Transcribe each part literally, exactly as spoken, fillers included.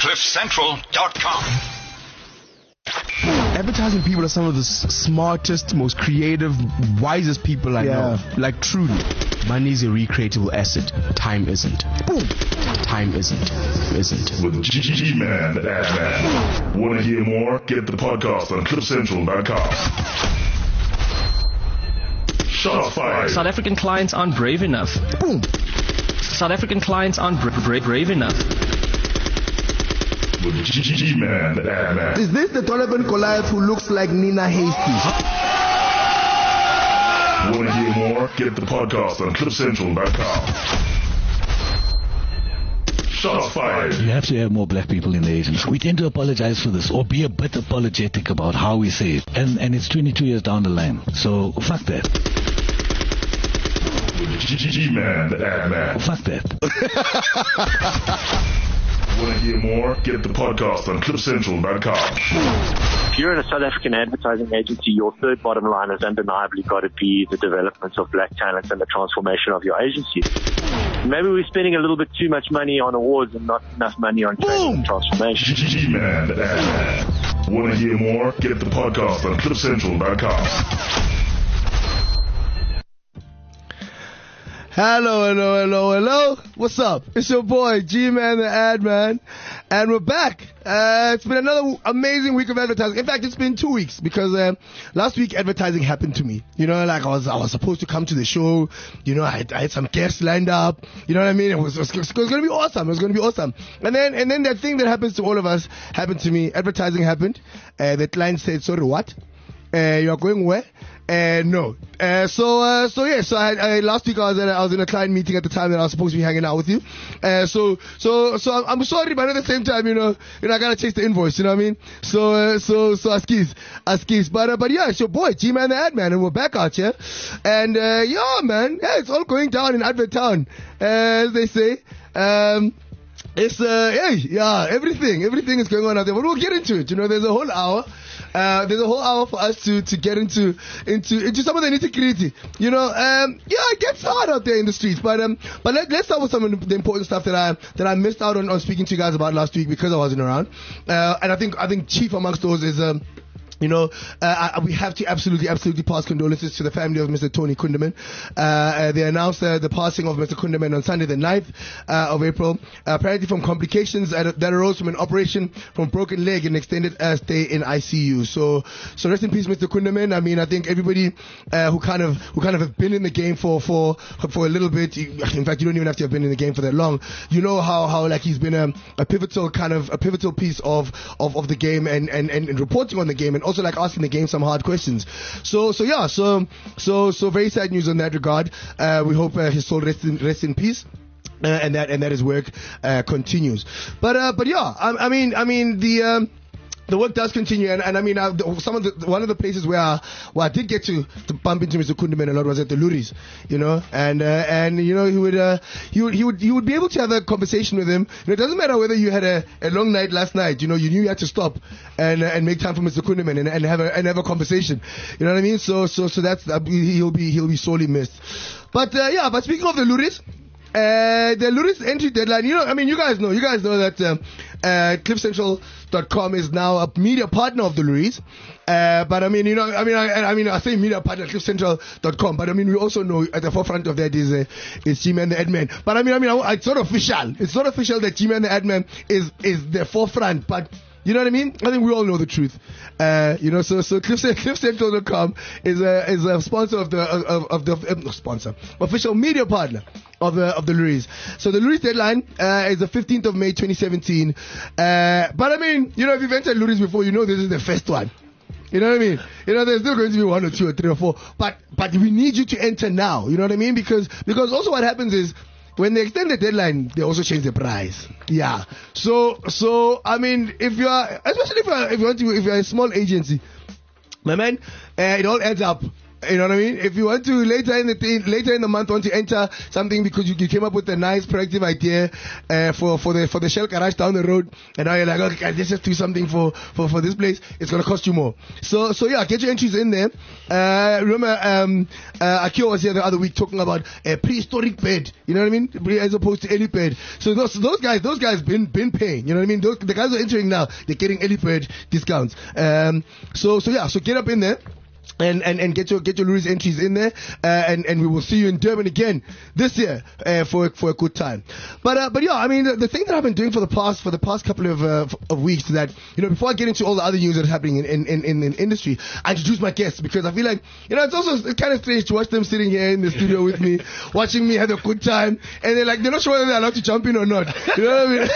cliff central dot com. Advertising people are some of the s- smartest, most creative, wisest people I Yeah. know. Like, truly. Money is a recreatable asset. Time isn't. Boom. Time isn't. Isn't. With G-Man, the Ad Man. Want to hear more? Get the podcast on cliff central dot com. Shots fired. South African clients aren't brave enough. Boom. South African clients aren't bra- bra- brave enough. With G-Man, the Ad Man. Is this the Donovan Goliath who looks like Nina Hasty? Want to hear more? Get the podcast on cliff central dot com. Shots fired. You have to have more black people in the agency. We tend to apologize for this or be a bit apologetic about how we say it. And and it's twenty-two years down the line. So fuck that. G-Man, the Ad Man. Fuck that. Want to hear more? Get the podcast on cliff central dot com. If you're in a South African advertising agency, your third bottom line has undeniably got to be the development of black talent and the transformation of your agency. Maybe we're spending a little bit too much money on awards and not enough money on training and transformation. G-Man, the Ad Man. Want to hear more? Get the podcast on cliff central dot com. Hello, hello, hello, hello. What's up? It's your boy, G-Man the Ad Man. And we're back. Uh, it's been another amazing week of advertising. In fact, it's been two weeks because uh, last week advertising happened to me. You know, like I was I was supposed to come to the show. You know, I had, I had some guests lined up. You know what I mean? It was, it was, it was going to be awesome. It was going to be awesome. And then and then that thing that happens to all of us happened to me. Advertising happened. Uh, the client said, sorry, what? Uh, you are going where? Uh, no. Uh, so, uh, so yeah, so I, I, last week I was at a, I was in a client meeting at the time that I was supposed to be hanging out with you. Uh, so, so, so I'm, I'm sorry, but at the same time, you know, you know, I gotta chase the invoice, you know what I mean? So, uh, so, so, askis, askis. But, uh, but yeah, it's your boy, G-Man the Ad Man, and we're back out here. And, uh, yeah, man, yeah, it's all going down in Advert Town, uh, as they say. Um, It's, uh, hey, yeah, everything, everything is going on out there, but we'll get into it. You know, there's a whole hour, uh, there's a whole hour for us to, to get into, into, into some of the nitty-gritty. You know, um, yeah, it gets hard out there in the streets, but, um, but let, let's start with some of the important stuff that I, that I missed out on, on speaking to you guys about last week because I wasn't around. Uh, and I think, I think chief amongst those is, um, You know, uh, we have to absolutely, absolutely pass condolences to the family of Mister Tony Kundeman. Uh, uh, they announced uh, the passing of Mister Kundeman on Sunday the ninth uh, of April, uh, apparently from complications that, that arose from an operation from broken leg and extended uh, stay in I C U. So, so rest in peace, Mister Kundeman. I mean, I think everybody uh, who kind of, who kind of have been in the game for, for, for a little bit. In fact, you don't even have to have been in the game for that long. You know how, how like he's been a, a pivotal kind of a pivotal piece of, of, of the game and, and, and, and reporting on the game and also like asking the game some hard questions. So, so yeah, so, so, so very sad news on that regard. Uh, we hope uh, his soul rests in, rests in peace. Uh, and that, and that his work, uh, continues. But, uh, but yeah, I, I mean, I mean, the, um, the work does continue, and, and I mean, uh, the, some of the one of the places where I, where I did get to, to bump into Mister Kundeman a lot was at the Luris, you know, and uh, and you know he would uh, he would he would you would be able to have a conversation with him. You know, it doesn't matter whether you had a, a long night last night, you know, you knew you had to stop and uh, and make time for Mister Kundeman and, and have a and have a conversation. You know what I mean? So so so that's uh, he'll be he'll be sorely missed. But uh, yeah, but speaking of the Luris. Uh, the Luris entry deadline, you know, I mean, you guys know, you guys know that um, uh, cliff central dot com is now a media partner of the Luris. Uh, but I mean, you know, I mean, I, I mean, I say media partner cliff central dot com, but I mean, we also know at the forefront of that is uh, is G-Man the Ad Man. But I mean, I mean, I, it's not official. It's not official that G-Man the Ad Man is is the forefront, but. You know what I mean? I think we all know the truth. Uh, you know, so so cliff central dot com is a is a sponsor of the of, of the uh, no, sponsor official media partner of the of the Luris. So the Luris deadline uh, is the fifteenth of May twenty seventeen. Uh, but I mean, you know, if you've entered Luris before, you know this is the first one. You know what I mean? You know, there's still going to be one or two or three or four, but but we need you to enter now. You know what I mean? Because because also what happens is. When they extend the deadline, they also change the price. Yeah. So, so I mean, if you are, especially if you are, if you want to, if you are a small agency, my man, uh, it all adds up. You know what I mean? If you want to later in the th- later in the month want to enter something because you, you came up with a nice proactive idea uh, for for the for the Shell garage down the road, and now you're like, okay, guys, let's just do something for, for, for this place. It's gonna cost you more. So so yeah, get your entries in there. Uh, remember, um, uh, Akio was here the other week talking about a prehistoric bed. You know what I mean? As opposed to helipad. So those those guys those guys been been paying. You know what I mean? Those, the guys who are entering now, they're getting helipad discounts. Um, so so yeah, so get up in there. And, and, and get your get your Louis entries in there, uh, and and we will see you in Durban again this year uh, for for a good time. But uh, but yeah, I mean the, the thing that I've been doing for the past for the past couple of uh, of weeks is that, you know, before I get into all the other news that's happening in in, in, in the industry, I introduce my guests, because I feel like, you know, it's also it's kind of strange to watch them sitting here in the studio with me, watching me have a good time, and they're like, they're not sure whether they're allowed to jump in or not. You know what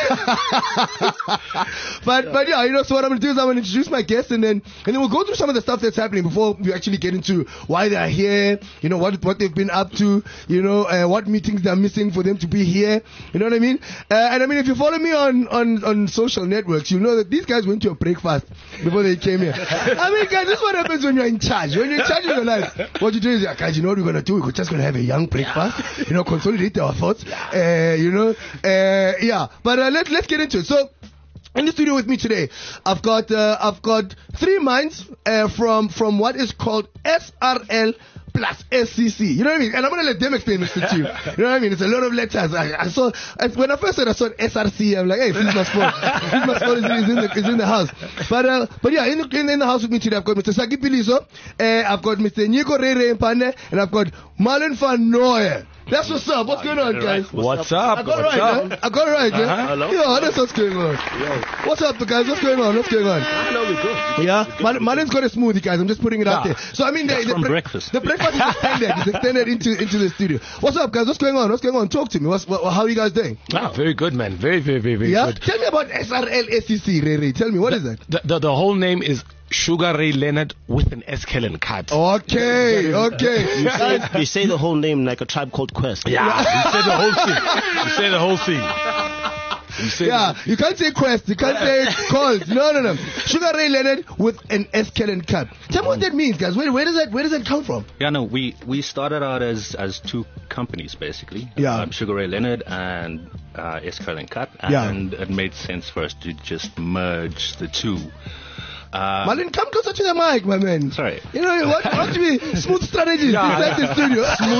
I mean? but but yeah, you know, so what I'm gonna do is I'm gonna introduce my guests, and then and then we'll go through some of the stuff that's happening before we actually get into why they're here, you know, what what they've been up to, you know, uh, what meetings they're missing for them to be here, you know what I mean? Uh, and I mean, if you follow me on, on, on social networks, you know that these guys went to a breakfast before they came here. I mean, guys, this is what happens when you're in charge. When you're in charge of your life, what you do is, like, guys, you know what we're going to do? We're just going to have a young breakfast, you know, consolidate our thoughts, uh, you know, uh, yeah. But uh, let's, let's get into it. So, in the studio with me today, I've got uh, I've got three minds uh, from from what is called S R L plus S C C. You know what I mean? And I'm gonna let them explain this to you. You know what I mean? It's a lot of letters. I, I saw I, when I first said I saw S R C, I'm like, hey, Fizz Masport, Fizz Masport is, is in the is in the house. But uh, but yeah, in the, in, in the house with me today, I've got Mister Saki Piliso, uh, I've got Mister Nico Rere Mpane, and I've got Marlon van Nooyen. That's what's up. What's going on, guys? What's up? I got it What's right, up? man. I got it right, man. Uh-huh. Hello? Yo, that's what's going on. Yo. What's up, guys? What's going on? What's going on? I know we good. Yeah, Man, Marlon's got a smoothie, guys. I'm just putting it out Yeah. there. So I mean, the, the, from bre- breakfast. the breakfast is extended. It's extended into into the studio. What's up, guys? What's going on? What's going on? Talk to me. What's what, how are you guys doing? Ah, very good, man. Very, very, very, very Yeah. good. Tell me about S R L S C C, Rere. Tell me, what is that? The, the, the whole name is Sugar Ray Leonard with an S Kellen cut. Okay, okay. You say, you say the whole name like a Tribe Called Quest. Yeah, you say the whole thing. You say the whole thing. You say Yeah, you can't say Quest, you can't say Calls. No, no, no. Sugar Ray Leonard with an S Kellen cut. Tell me what that means, guys. Where, where does that where does that come from? Yeah, no, we, we started out as, as two companies, basically. Yeah. Um, Sugar Ray Leonard and uh, S. Curling Cut. Yeah. And it made sense for us to just merge the two. Uh, Marlon, come closer to the mic, my man. Sorry. You know, what, what to be smooth strategies inside the studio.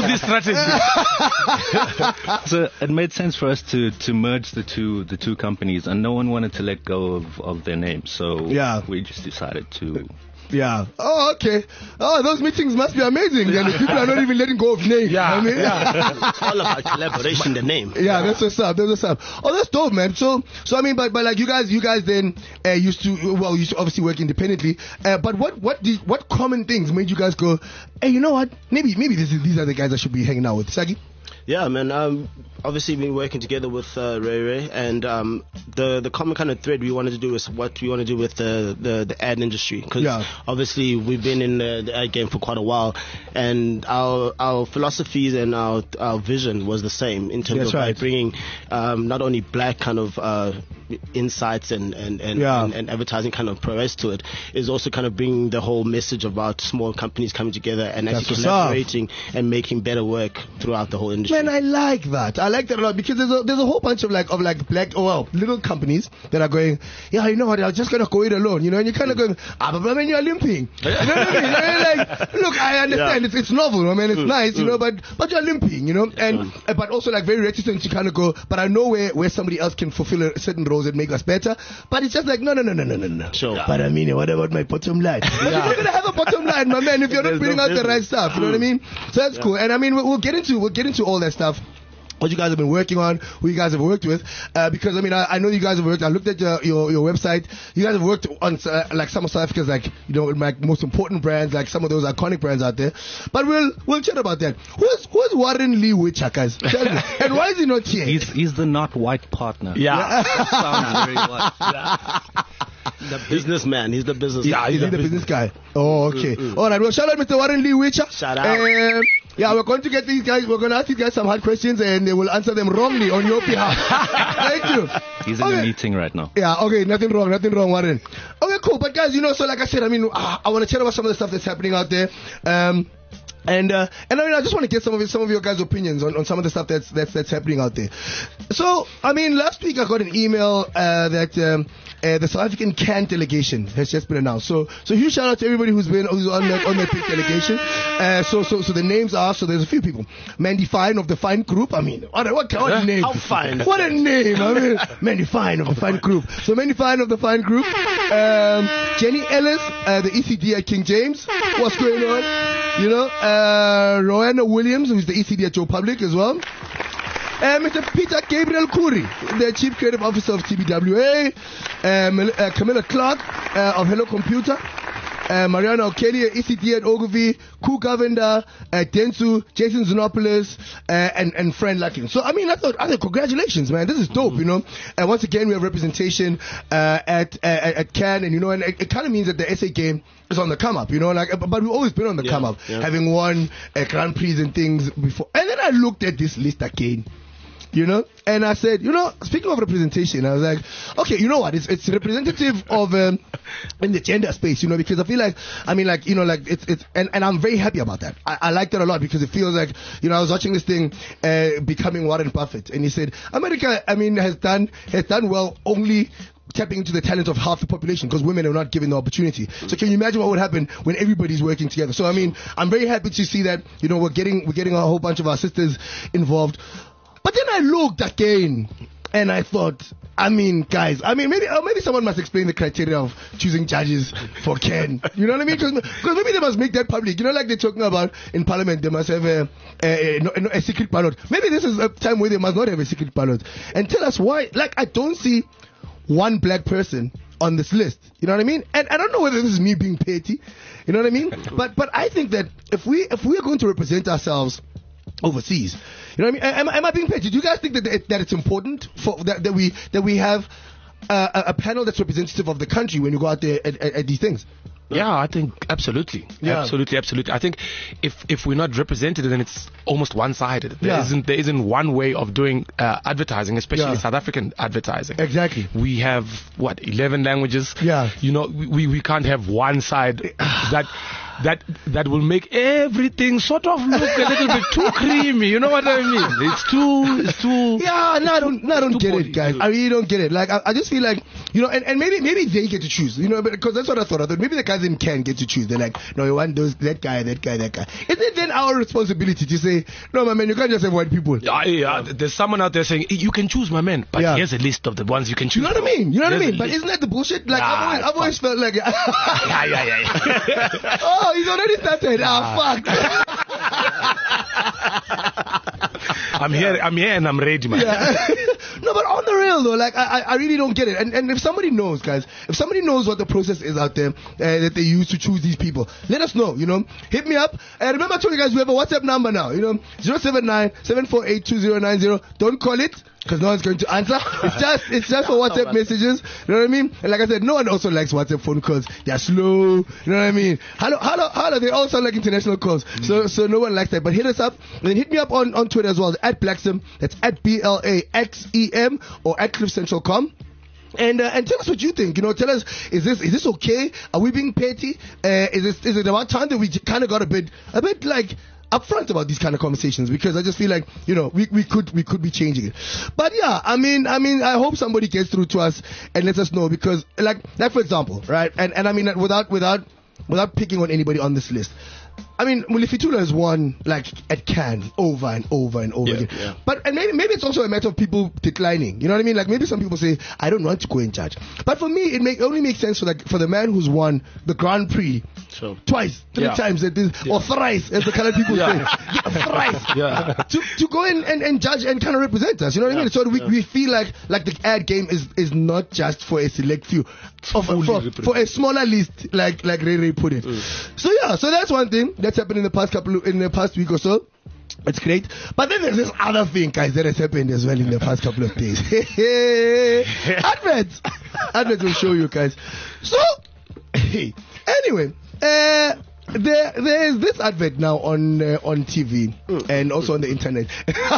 Smoothie strategy. So it made sense for us to, to merge the two the two companies, and no one wanted to let go of, of their names. So Yeah. we just decided to. Yeah. Oh, okay. Oh, those meetings must be amazing. Then the people are not even letting go of names. Yeah, I mean, It's all about collaboration, the name. Yeah, that's what's up. That's what's up. Oh, that's dope, man. So, so I mean, but, but like you guys, you guys then uh, used to, well, you used to obviously work independently. Uh, but what, what did, what common things made you guys go, hey, you know what? Maybe, maybe this is, these are the guys I should be hanging out with. Sagi? Yeah, man. Um, obviously, been working together with uh, Ray Ray, and um, the the common kind of thread we wanted to do is what we want to do with the the, the ad industry. Because Yeah. obviously we've been in the, the ad game for quite a while, and our our philosophies and our our vision was the same in terms That's of right. like bringing um, not only black kind of uh, insights and and and, Yeah. and and advertising kind of prowess to it, is also kind of bringing the whole message about small companies coming together and That's actually what's up. collaborating and making better work throughout the whole industry. Man, I like that. I like that a lot because there's a there's a whole bunch of like of like black oh well little companies that are going, yeah, you know what, I'm just gonna go it alone, you know, and you're kind of going, ah, but I mean you're limping, you know what I mean? I mean, like, look, I understand Yeah. it's it's novel, I mean it's nice, you know, but but you're limping, you know, and uh, but also like very reticent to kind of go, but I know where where somebody else can fulfill a certain roles and make us better, but it's just like no no no no no no no. Sure. But I mean, what about my bottom line? But you're not gonna have a bottom line, my man, if you're not There's putting no out the right business. stuff, you know what I mean? So that's cool, and I mean we'll, we'll get into we'll get into all that stuff. What you guys have been working on, who you guys have worked with, uh, because I mean I, I know you guys have worked. I looked at your your, your website. You guys have worked on uh, like some of South Africa's like you know like most important brands, like some of those iconic brands out there. But we'll we'll chat about that. Who's who's Warren Lee Witcher, guys? Tell me. And why is he not here? He's, he's the not white partner. Yeah. That sounds very white. The businessman. He's the businessman. Yeah, Is he the business guy? Oh, okay. All right. Well, shout out, Mister Warren Lee Witcher. Shout out. Um, yeah, we're going to get these guys. We're going to ask these guys some hard questions, and they will answer them wrongly on your behalf. Thank you. He's in Okay. a meeting right now. Yeah, okay, nothing wrong, nothing wrong, Warren. Okay, cool. But guys, you know, so like I said, I mean, I, I want to chat about some of the stuff that's happening out there. Um, And uh, and I mean, I just want to get some of your, some of your guys' opinions on, on some of the stuff that's that's that's happening out there. So, I mean, last week I got an email uh, that um, uh, the South African CAN delegation has just been announced. So, so huge shout out to everybody who's been who's on that on that big delegation. Uh, so, so, so the names are so there's a few people. Mandy Fine of the Fine Group. I mean, what a, what, what a name! How fine? What a name! I mean, Mandy Fine of the Fine Group. So Mandy Fine of the Fine Group. Um, Jenny Ellis, uh, the E C D at King James. What's going on? You know. Uh, Uh, Roanna Williams, who's the E C D at Joe Public as well. Uh, Mister Peter Gabriel Kuri, the Chief Creative Officer of T B W A. Um, uh, Camilla Clark uh, of Hello Computer. Uh, Mariana O'Kelly, E C D at Ogilvy. Ku Govender, uh, Dentsu, Jason Xenopoulos, uh, and, and Fran Luckin. So, I mean, I thought, I thought, congratulations, man. This is dope, you know. And once again, we have representation uh, at, uh, at CAN, and, you know, and it, it kind of means that the S A game is on the come up, you know, like, but we've always been on the yeah, come up, yeah. having won uh, Grand Prix and things before. And then I looked at this list again, you know, and I said, you know, speaking of representation, I was like, okay, you know what, it's it's representative of um, in the gender space, you know, because I feel like, I mean, like, you know, like it's it's and, and I'm very happy about that. I, I like that a lot because it feels like, you know, I was watching this thing, uh, Becoming Warren Buffett, and he said America, I mean, has done has done well only tapping into the talent of half the population because women are not given the opportunity. So can you imagine what would happen when everybody's working together? So I mean, I'm very happy to see that, you know, we're getting we're getting a whole bunch of our sisters involved. But then I looked again and I thought, I mean, guys, I mean, maybe uh, maybe someone must explain the criteria of choosing judges for CAN. You know what I mean? Because maybe they must make that public. You know, like they're talking about in Parliament, they must have a, a, a, a secret ballot. Maybe this is a time where they must not have a secret ballot. And tell us why. Like, I don't see one black person on this list. You know what I mean? And I don't know whether this is me being petty. You know what I mean? But but I think that if we if we are going to represent ourselves overseas, you know what I mean? Am, am I being petty? Do you guys think that that it's important for that, that we that we have uh, a, a panel that's representative of the country when you go out there at, at, at these things? Yeah, I think absolutely, Yeah. absolutely, absolutely. I think if if we're not represented, then it's almost one-sided. There Yeah. isn't there isn't one way of doing uh, advertising, especially Yeah. South African advertising. Exactly. We have what eleven languages. Yeah. You know, we we, we can't have one side that. That that will make everything sort of look a little bit too creamy. You know what I mean? It's too, it's too. Yeah, no, I don't, no, I don't too get body. it, guys. I really don't get it. Like, I, I just feel like, you know, and, and maybe maybe they get to choose, you know, because that's what I thought. I thought maybe the guys in CAN get to choose. They're like, no, you want those, that guy, that guy, that guy. Is it then our responsibility to say, no, my man, you can't just have white people? Yeah, yeah, there's someone out there saying you can choose, my man, but Yeah. here's a list of the ones you can choose. You know what I mean? You know what I Here's mean? a But list. isn't that the bullshit? Like, Nah, I've always, it's I've always felt like, yeah, yeah, yeah, yeah. oh, he's already started. Ah, fuck. I'm here, I'm here, and I'm ready, man. Yeah. No, but on the real though, like I, I really don't get it. And and if somebody knows, guys, if somebody knows what the process is out there uh, that they use to choose these people, let us know. You know, hit me up. And remember, I told you guys we have a WhatsApp number now. You know, zero seven nine seven four eight two zero nine zero. Don't call it, because no one's going to answer. It's just it's just for WhatsApp messages. You know what I mean? And like I said, no one also likes WhatsApp phone calls. They're slow. You know what I mean? Hello, hello, hello. They all sound like international calls. Mm. So so no one likes that. But hit us up and then hit me up on, on Twitter as well. At Blaxem. That's at B L A X E M or at Cliff Central dot com. And uh, and tell us what you think. You know, tell us, is this is this okay? Are we being petty? Uh, is this is it about time that we kind of got a bit a bit like upfront about these kind of conversations? Because I just feel like, you know, we, we could we could be changing it. But yeah, I mean I mean I hope somebody gets through to us and lets us know, because like like for example, right? And and I mean without without without picking on anybody on this list, I mean, Mulifitula has won like at CAN over and over and over Yeah, again. yeah. But and maybe maybe it's also a matter of people declining. You know what I mean? Like maybe some people say, I don't want to go in charge. But for me, it make only makes sense for like for the man who's won the Grand Prix Sure. twice, three Yeah. times, at this, or thrice, as the colored people Yeah. say, yeah, thrice, Yeah. to to go in and, and judge and kind of represent us. You know what I mean? So we, we feel like like the ad game is is not just for a select few, of, for, for a smaller list, like like Ray Ray put it. So yeah, so that's one thing that's happened in the past couple of, in the past week or so. It's great. But then there's this other thing, guys, that has happened as well in the past couple of days. Adverts. Adverts will show you guys. So, anyway, uh, there there is this advert now on uh, on T V and also on the internet.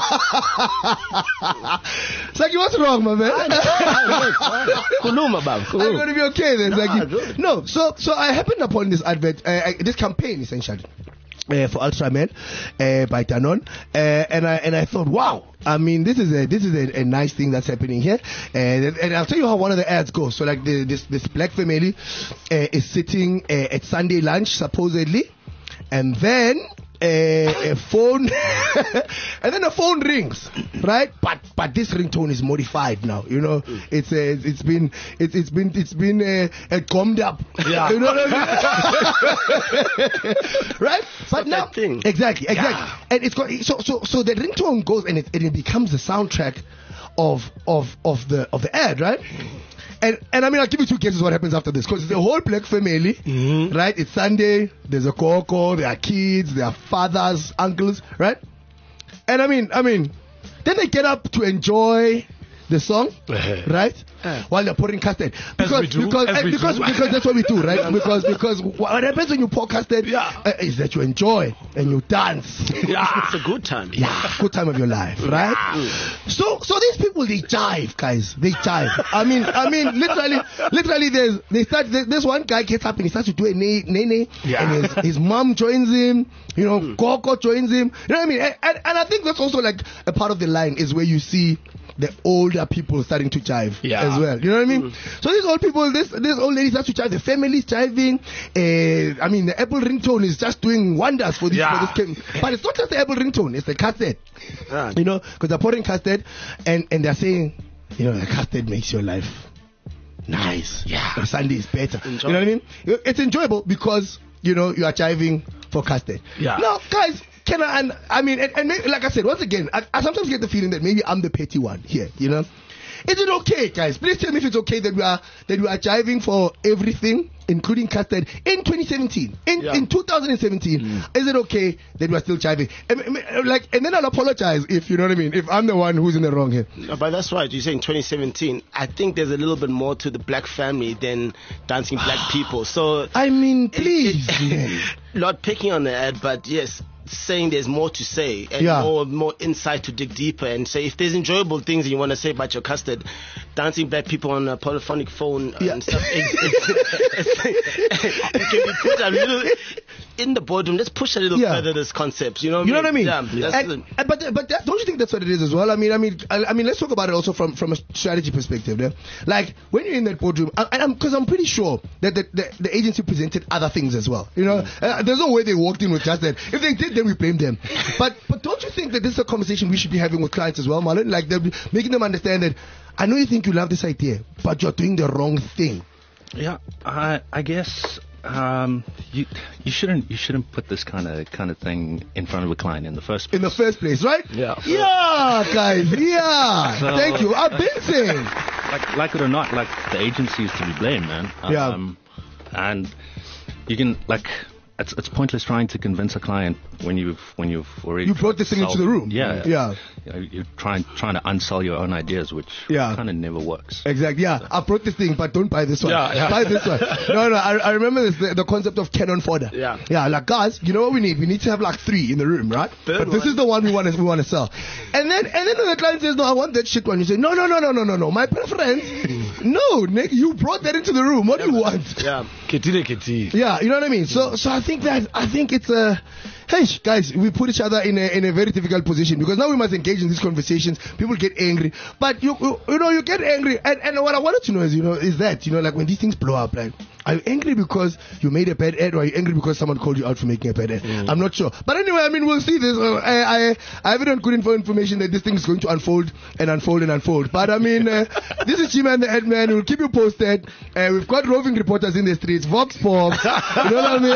Saki, what's wrong, my man? Kuluma, bab. I'm going to be okay then, Nah, Saki. good. No, so so I happened upon this advert, uh, uh, this campaign essentially. Uh, for Ultraman uh, by Danone, uh, and I and I thought, wow, I mean, this is a this is a, a nice thing that's happening here, and, and I'll tell you how one of the ads goes. So like the, this this black family uh, is sitting uh, at Sunday lunch supposedly, and then uh, a phone, and then a phone rings, right? But but this ringtone is modified now. You know, it's uh, it's been it's it's been it's been uh, uh, gummed up. Yeah. You know what I mean? Right? But not now, that thing. exactly, exactly, Yeah. and it's got so so so the ringtone goes and it and it becomes the soundtrack of of of the of the ad, right? And and I mean, I'll give you two guesses what happens after this, because it's a whole black family, Mm-hmm. right? It's Sunday. There's a coco. There are kids. There are fathers, uncles, right? And I mean, I mean, then they get up to enjoy the song, right? While they're pouring custard, because we do, because as eh, we because do. because that's what we do, right? Because because what happens when you pour custard Yeah. uh, is that you enjoy and you dance. It's a good time. Yeah, good time of your life, right? So, so these people they jive, guys. They jive. I mean, I mean, literally, literally, there's they start. There's, this one guy gets up and he starts to do a nay, nay, nay, Yeah. and his, his mom joins him. You know, Coco joins him. You know what I mean? And, and, and I think that's also like a part of the line is where you see the older people starting to jive Yeah. as well. You know what I mean? So these old people, this this old lady starts to jive. The family's jiving. Uh, I mean, the Apple ringtone is just doing wonders for this. Yeah. For this game. But it's not just the Apple ringtone; it's the cassette. Ah. You know, because they're pouring custard, and and they're saying, you know, the custard makes your life nice. Yeah. The Sunday is better. Enjoy. You know what I mean? It's enjoyable because you know you are jiving for custard. Yeah. Now, guys. Can I, and I mean, and, and maybe, like I said, once again, I, I sometimes get the feeling that maybe I'm the petty one here, you know? Is it okay, guys? Please tell me if it's okay that we are that we are jiving for everything, including custard, in twenty seventeen, in Yeah. in two thousand seventeen. Is it okay that we are still jiving? And, and, like, and then I'll apologize if you know what I mean. If I'm the one who's in the wrong here. No, but that's right. You're saying twenty seventeen. I think there's a little bit more to the black family than dancing black people. So I mean, it- please. it- not picking on the ad, but yes, saying there's more to say and Yeah. more more insight to dig deeper and say if there's enjoyable things and you want to say about your custard, dancing black people on a polyphonic phone Yeah. and stuff. It's, it's, it's, it can be put a little in the boardroom. Let's push a little Yeah. further this concept. You know what You know what I mean? Yeah, that's And- the- and- but but that, don't you think that's what it is as well? I mean, I mean, I, I mean, let's talk about it also from, from a strategy perspective. Yeah? Like when you're in that boardroom, and I'm because I'm pretty sure that the, the, the agency presented other things as well. You know, uh, there's no way they walked in with just that. If they did, then we blame them. But but don't you think that this is a conversation we should be having with clients as well, Marlon? Like they're making them understand that I know you think you love this idea, but you're doing the wrong thing. Yeah, I I guess um, you you shouldn't you shouldn't put this kind of kind of thing in front of a client in the first place. In the first place, right? Yeah. Yeah, guys. Yeah. So- Thank you. I've been saying. Like like it or not, like the agency is to be blamed, man. Yeah. Um, and you can like. It's, it's pointless trying to convince a client when you've when you've already You brought this thing into sold- the room. Yeah, Yeah. You know, you're trying trying to unsell your own ideas, which Yeah. kind of never works. Exactly. Yeah, I brought this thing, but don't buy this one. Yeah, yeah. Buy this one. No, no. I, I remember this, the, the concept of cannon fodder. Yeah. Yeah. Like guys, you know what we need? We need to have like three in the room, right? Third but this one. is the one we want to we want to sell. And then and then when the client says, "No, I want that shit one," you say, "No, no, no, no, no, no, no. My preference." No, Nick, you brought that into the room. What do you want? yeah. Ketile, ketile. Yeah, you know what I mean. So, so I think that I think it's a, hey guys, we put each other in a in a very difficult position because now we must engage in these conversations. People get angry, but you you, you know you get angry, and, and what I wanted to know is you know is that you know like when these things blow up, like are you angry because you made a bad ad, or are you angry because someone called you out for making a bad ad? I'm not sure, but anyway, I mean we'll see this. Uh, I, I I have it on good info information that this thing is going to unfold and unfold and unfold. But I mean, uh, this is G-Man the Ad Man. We'll keep you posted. Uh, we've got roving reporters in the streets, Vox Pop. You know what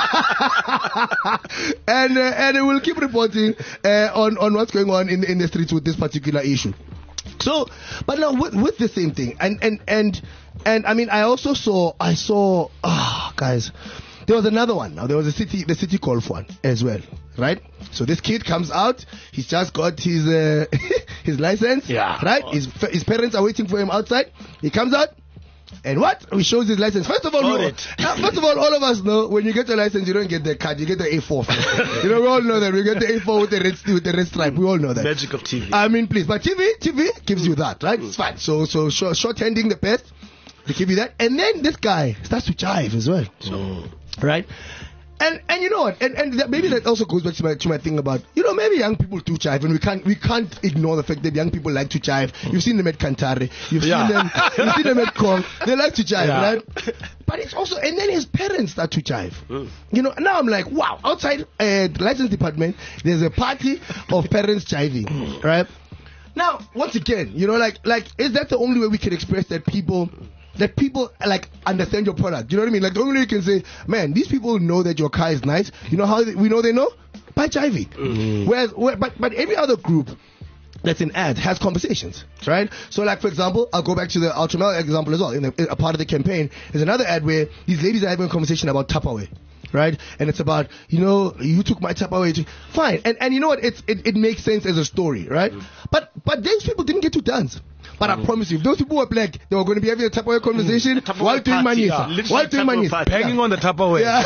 I mean? and uh, and we'll keep reporting uh, on on what's going on in in the streets with this particular issue. So, but now with, with the same thing, and and and and I mean, I also saw I saw ah guys, there was another one. Now there was a city the city golf one as well, right? So this kid comes out, he's just got his uh, his license, Yeah. right? His his parents are waiting for him outside. He comes out. And what? He shows his license. First of all, Got no, it. uh, first of all, all of us know when you get your license, you don't get the card, you get the A four. You know, we all know that. We get the A four with the red with the red stripe. We all know that. Magic of T V. I mean, please, but T V, T V gives you that, right? It's fine. So, so short, short-handing the best, they give you that, and then this guy starts to jive as well, right? And and you know what? And and that, maybe that also goes back to my to my thing about, you know, maybe young people do jive, and we can't we can't ignore the fact that young people like to jive. You've seen them at Kantare, you've Yeah. seen them you've seen them at Kong. They like to jive, Yeah. right? But it's also, and then his parents start to jive. You know, now I'm like, wow, outside uh, the license department, there's a party of parents jiving, right? Now, once again, you know, like like is that the only way we can express that people? That people like understand your product. You know what I mean? Like the only way you can say, man, these people know that your car is nice. You know how they, we know they know? By jiving. Mm-hmm. Whereas, where, but but every other group that's in ads has conversations, right? So like, for example, I'll go back to the Ultramel example as well. In, the, in a part of the campaign, there's another ad where these ladies are having a conversation about Tupperware. Right, and it's about, you know, you took my Tupperware. to- Fine, and and you know what? It's it, it makes sense as a story, right? But but those people didn't get to dance. But I promise you, if those people were black, they were going to be having a Tupperware conversation Tupperware while doing party, Manisa. yeah. Literally While doing Tupperware Manisa. party. Banging on the Tupperware. Yeah.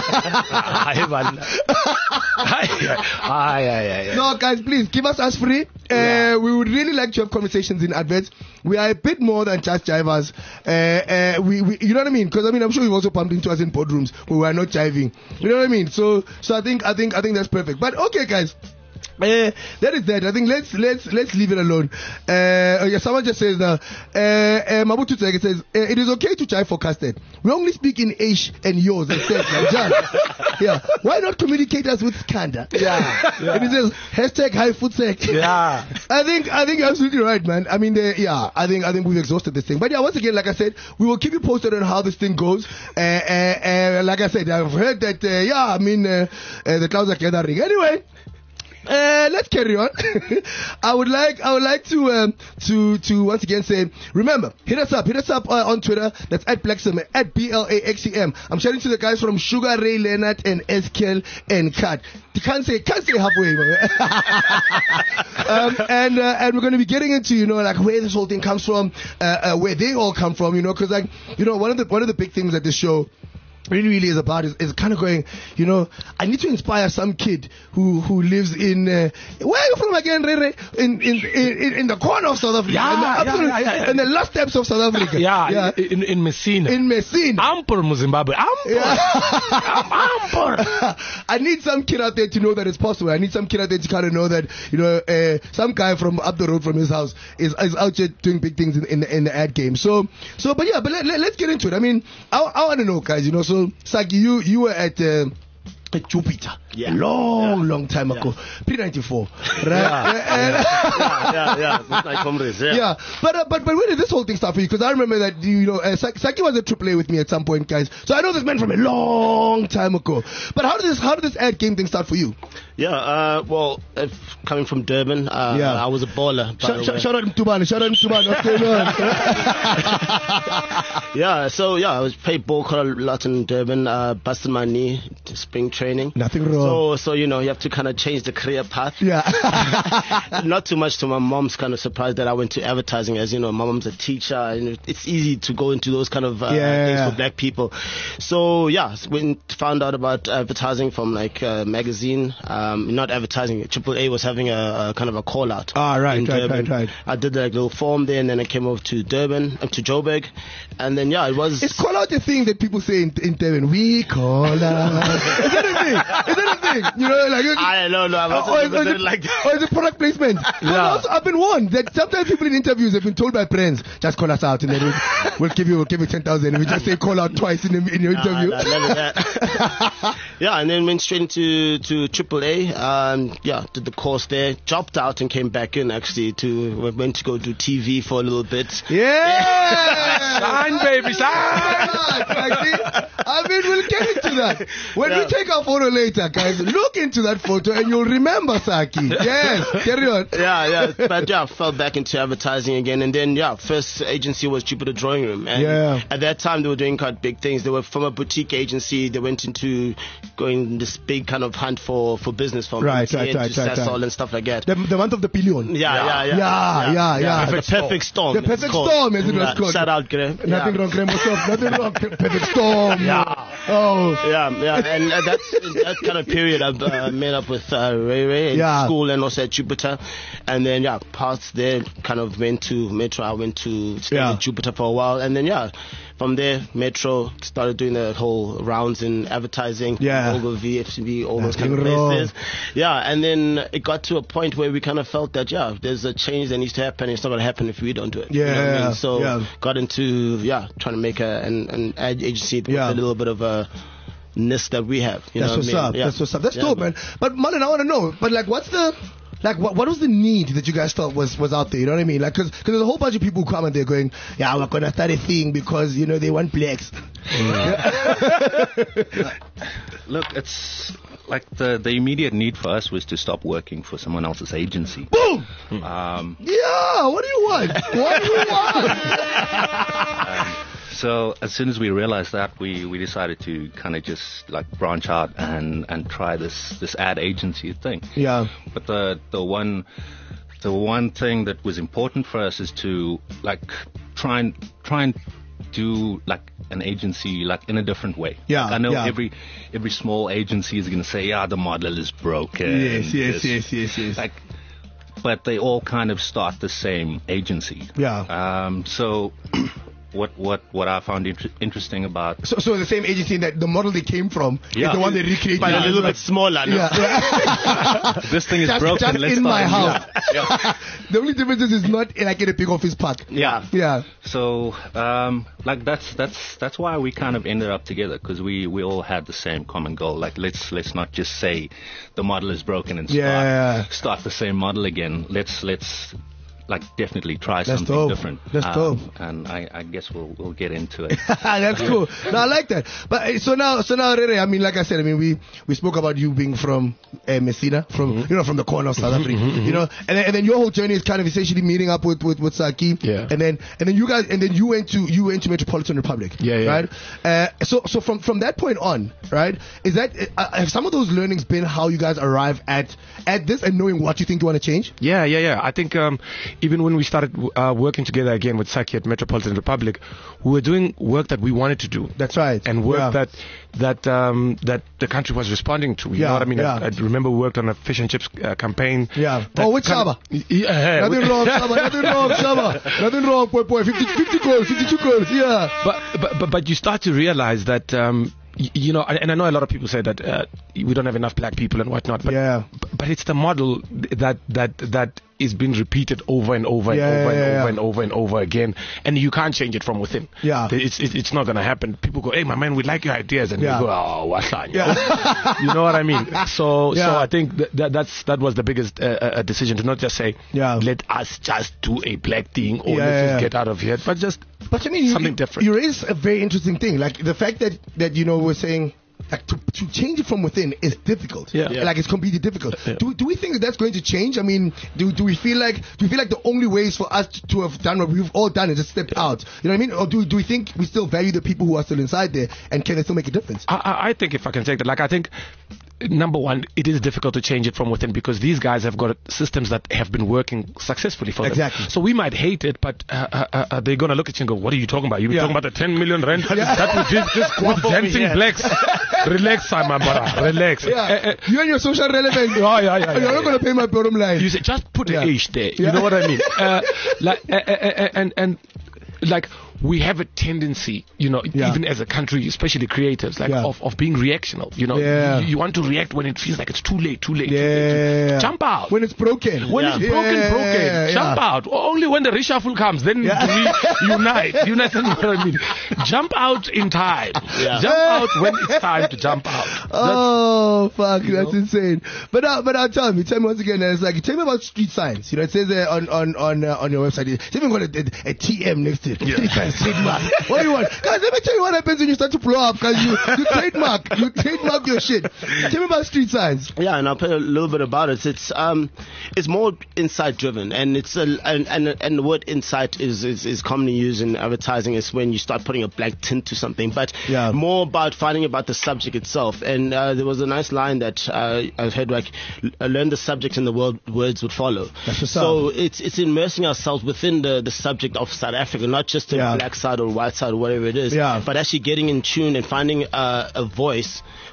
Aye, man. Aye, aye, aye, aye. No, guys, please give us us free. Uh, we would really like to have conversations in adverts. We are a bit more than just jivers. Uh, uh, we, we, you know what I mean? Because I mean, I'm sure you've also bumped into us in boardrooms where we are not jiving. You know what I mean? So, so I think, I think, I think that's perfect. But okay, guys. Uh, that is that. I think let's let's let's leave it alone. Uh, oh yeah, someone just says now. Uh, uh, Mabutu Tsege says uh, it is okay to jive for casted. We only speak in Aish and yours instead. Like John. Yeah. Why not communicate us with Skanda? Yeah, yeah. And he says hashtag high foot sec. Yeah. I think I think you're absolutely right, man. I mean, uh, yeah. I think I think we've exhausted this thing. But yeah, once again, like I said, we will keep you posted on how this thing goes. Uh, uh, uh, like I said, I've heard that. Uh, yeah, I mean, uh, uh, the clouds are gathering. Anyway. Uh, let's carry on. I would like, I would like to, um, to, to once again say, remember, hit us up, hit us up uh, on Twitter. That's at Blaxem, at B L A X E M. I'm chatting to the guys from Sugar Ray Leonard and Eskel and Kat. You can't say, can't say halfway, man. um, and uh, and we're going to be getting into, you know, like where this whole thing comes from, uh, uh, where they all come from, you know, because like, you know, one of the one of the big things that this show really really is about is, is kind of going, you know, I need to inspire some kid who who lives in uh, where are you from again, Rere? In in, in in the corner of South Africa, Yeah, in the, yeah, absolute- yeah, yeah, yeah. in the last steps of South Africa. Yeah, yeah. in in Messina. In Messina. Amper Zimbabwe. Amper. Amper. I need some kid out there to know that it's possible. I need some kid out there to kind of know that, you know, uh, some guy from up the road from his house is is out there doing big things in in, the- in the ad game. So so, but yeah, but let, let, let's get into it. I mean, I I want to know, guys. You know, so Saki, you you were at. Uh, at Jupiter, Yeah. a long, Yeah. long time ago, pre ninety-four, right? Yeah. And- yeah, yeah, yeah. With my comrades, yeah. Yeah, but uh, but but where did this whole thing start for you? Because I remember that, you know, uh, Sa- Saki was at triple A with me at some point, guys. So I know this man from a long time ago. But how did this how did this ad game thing start for you? Yeah, uh, well, if coming from Durban, uh, Yeah. I was a baller. by Shout, the shout, way. shout out to Tuban, shout out to Tuban. What's going on? Yeah, so yeah, I was played ball quite a lot in Durban, uh, busted my knee to spring training. Nothing wrong. So, so you know, you have to kind of change the career path. Yeah. Not too much to my mom's kind of surprised that I went to advertising. As you know, my mom's a teacher, and it's easy to go into those kind of uh, Yeah. things for black people. So yeah, when found out about advertising from like a magazine, um, not advertising, triple A was having a, a kind of a call out. Ah, right, in right, Durban. right, right. I did like little form there, and then I came over to Durban, uh, to Joburg, and then yeah, it was. Is call out a thing that people say in, in Devon? We call out. Is that a thing? Is that a thing? You know, like. I don't know. I Or, wasn't or, even is it, like that. or is it product placement? But also, I've been warned that sometimes people in interviews have been told by friends, just call us out and then we'll, we'll give you we'll give you ten thousand. We just say call out twice in, the, in your Nah, interview. nah, none of that. Yeah, and then went straight into to triple A. Um, yeah, did the course there, dropped out and came back in actually to went to go do T V for a little bit. Yeah! Shine, baby, shine. I mean, we'll get into that. When Yeah. we take our photo later, guys, look into that photo and you'll remember Saki. Yes, carry on. Yeah, yeah, but yeah, fell back into advertising again, and then yeah, first agency was Jupiter Drawing Room, and Yeah. at that time they were doing quite big things. They were from a boutique agency. They went into going this big kind of hunt for for business from Right, M T N right, right, to right, Sasol right. and stuff like that. The, the month of the billion. Yeah, yeah, yeah. Yeah, yeah, yeah. The perfect storm. The it's perfect called. storm, as it was Yeah, called. Shout out, Graham. Nothing Yeah. wrong, Graham. What's up? Nothing wrong. Perfect storm. Yeah. Oh. Yeah, yeah, and uh, that's in that kind of period I've uh, met up with uh, Ray Ray in Yeah. school and also at Jupiter, and then yeah, past there, kind of went to Metro. I went to stay Yeah. at Jupiter for a while, and then yeah, from there, Metro started doing the whole rounds in advertising, Yeah. Olga, V F C B, all those That's kind of wrong. places. Yeah, and then it got to a point where we kind of felt that, yeah, there's a change that needs to happen. It's not going to happen if we don't do it. You know what I Yeah, mean? So yeah. got into, yeah, trying to make a, an, an ad agency with Yeah. a little bit of a ness that we have. You That's know what's what I mean? up. Yeah. That's what's up. That's Yeah, dope, man. But Mullen, I want to know. But like, what's the like? What, what was the need that you guys felt was, was out there? You know what I mean? Like, cause, cause there's a whole bunch of people who come and they're going, yeah, we're gonna start a thing because you know they want blacks. Look, it's like the the immediate need for us was to stop working for someone else's agency. Boom. Um, Yeah. What do you want? What do you want? So as soon as we realized that, we, we decided to kind of just like branch out and, and try this, this ad agency thing. Yeah. But the the one the one thing that was important for us is to like try and try and do like an agency like in a different way. Yeah, Like, I know yeah. every every small agency is going to say, yeah, the model is broken. Yes, yes, this- yes, yes, yes. Like, but they all kind of start the same agency. Yeah. Um. So. What what what I found inter- interesting about So, so the same agency that the model they came from Yeah. is the one they recreated. But a little bit smaller. No? Yeah. this thing is Just, broken. just Let's in my start- house. Yeah. The only difference is it's not like in a big office park. Yeah. Yeah. So, um, like that's that's that's why we kind of ended up together because we, we all had the same common goal. Like let's let's not just say the model is broken and start Yeah. start the same model again. Let's let's like definitely try That's something dope. different. That's Um, dope. And I, I guess we'll we'll get into it. That's cool. No, I like that. But uh, so now, so now, Rere, I mean, like I said, I mean, we, we spoke about you being from uh, Messina, from Mm-hmm. you know, from the corner of South Africa, you know, and then, and then your whole journey is kind of essentially meeting up with with, with Saki, Yeah. and then and then you guys, and then you went to you went to Metropolitan Republic, Yeah, yeah. right? Uh, so so from from that point on, right? Is that uh, have some of those learnings been how you guys arrive at at this and knowing what you think you want to change? Yeah, yeah, yeah. I think um, even when we started uh, working together again with Saki at Metropolitan Republic, we were doing work that we wanted to do. That's right. And work Yeah. that that um, that the country was responding to. You Yeah, know what I mean? yeah. I, I remember we worked on a fish and chips uh, campaign. Yeah. that Oh, with kind Shaba. of- Yeah. Nothing wrong, Shaba. Nothing wrong, Shaba. Nothing wrong, boy, boy. fifty, fifty goals, fifty-two goals. Yeah. But, but but but you start to realize that um, y- you know, and and I know a lot of people say that uh, we don't have enough black people and whatnot. But Yeah. but it's the model that that that is being repeated over and over and Yeah, over yeah, and yeah. over and over and over again, and you can't change it from within. Yeah. It's it's, it's not gonna happen. People go, hey, my man, we like your ideas, and Yeah. you go, oh, what's on you? Yeah. You know what I mean? So Yeah. so I think that, that that's that was the biggest uh, uh, decision to not just say, Yeah. let us just do a black thing or Yeah, let's yeah, just yeah. get out of here, but just But I mean, you, something you, different. You raise a very interesting thing, like the fact that that you know we're saying. Like to, to change it from within is difficult. Yeah. Yeah. Like it's completely difficult. Yeah. Do do we think that that's going to change? I mean, do do we feel like do we feel like the only ways for us to have done what we've all done is just stepped out? You know what I mean? Or do do we think we still value the people who are still inside there and can they still make a difference? I, I I think if I can take that, like I think number one, it is difficult to change it from within because these guys have got systems that have been working successfully for them. Exactly. So we might hate it, but uh, uh, uh, they're gonna look at you and go, "What are you talking about? You're Yeah. talking about the ten million rent that we did with dancing blacks." Relax, Simon, brother. Relax. Yeah. Uh, uh, you and your social relevance. Yeah, yeah, yeah, You're yeah, not yeah. going to pay my bottom line. You say just put Yeah. an H there. Yeah. You know what I mean? Uh, like uh, uh, uh, and and like we have a tendency, you know, Yeah. even as a country, especially creatives, like Yeah. of, of being reactional. You know, Yeah. you, you want to react when it feels like it's too late, too late. Too Yeah. late too- Jump out. When it's broken. When Yeah. it's broken, Yeah, broken. yeah. Jump out. Only when the reshuffle comes, then Yeah. do we unite. You understand what I mean? Jump out in time. Yeah. Jump out when it's time to jump out. Oh fuck, that's insane. But now, but now tell me, tell me once again. It's like tell me about street signs. You know, it says uh, on on on uh, on your website. It's even got a, a, a T M next to it. Street signs, trademark. What do you want, guys? Let me tell you what happens when you start to blow up because you you trademark you trademark your shit. Tell me about street signs. Yeah, and I'll tell you a little bit about it. It's um, it's more insight driven, and it's a and and, and the word insight is, is is commonly used in advertising. Is when you start putting a black tint to something, but Yeah. more about finding about the subject itself. And uh, there was a nice line that uh, I heard like, "I learned the subject, and the world words would follow." That's what's so up. it's it's immersing ourselves within the the subject of South Africa, not just the Yeah. black side or white side or whatever it is, Yeah. but actually getting in tune and finding uh, a voice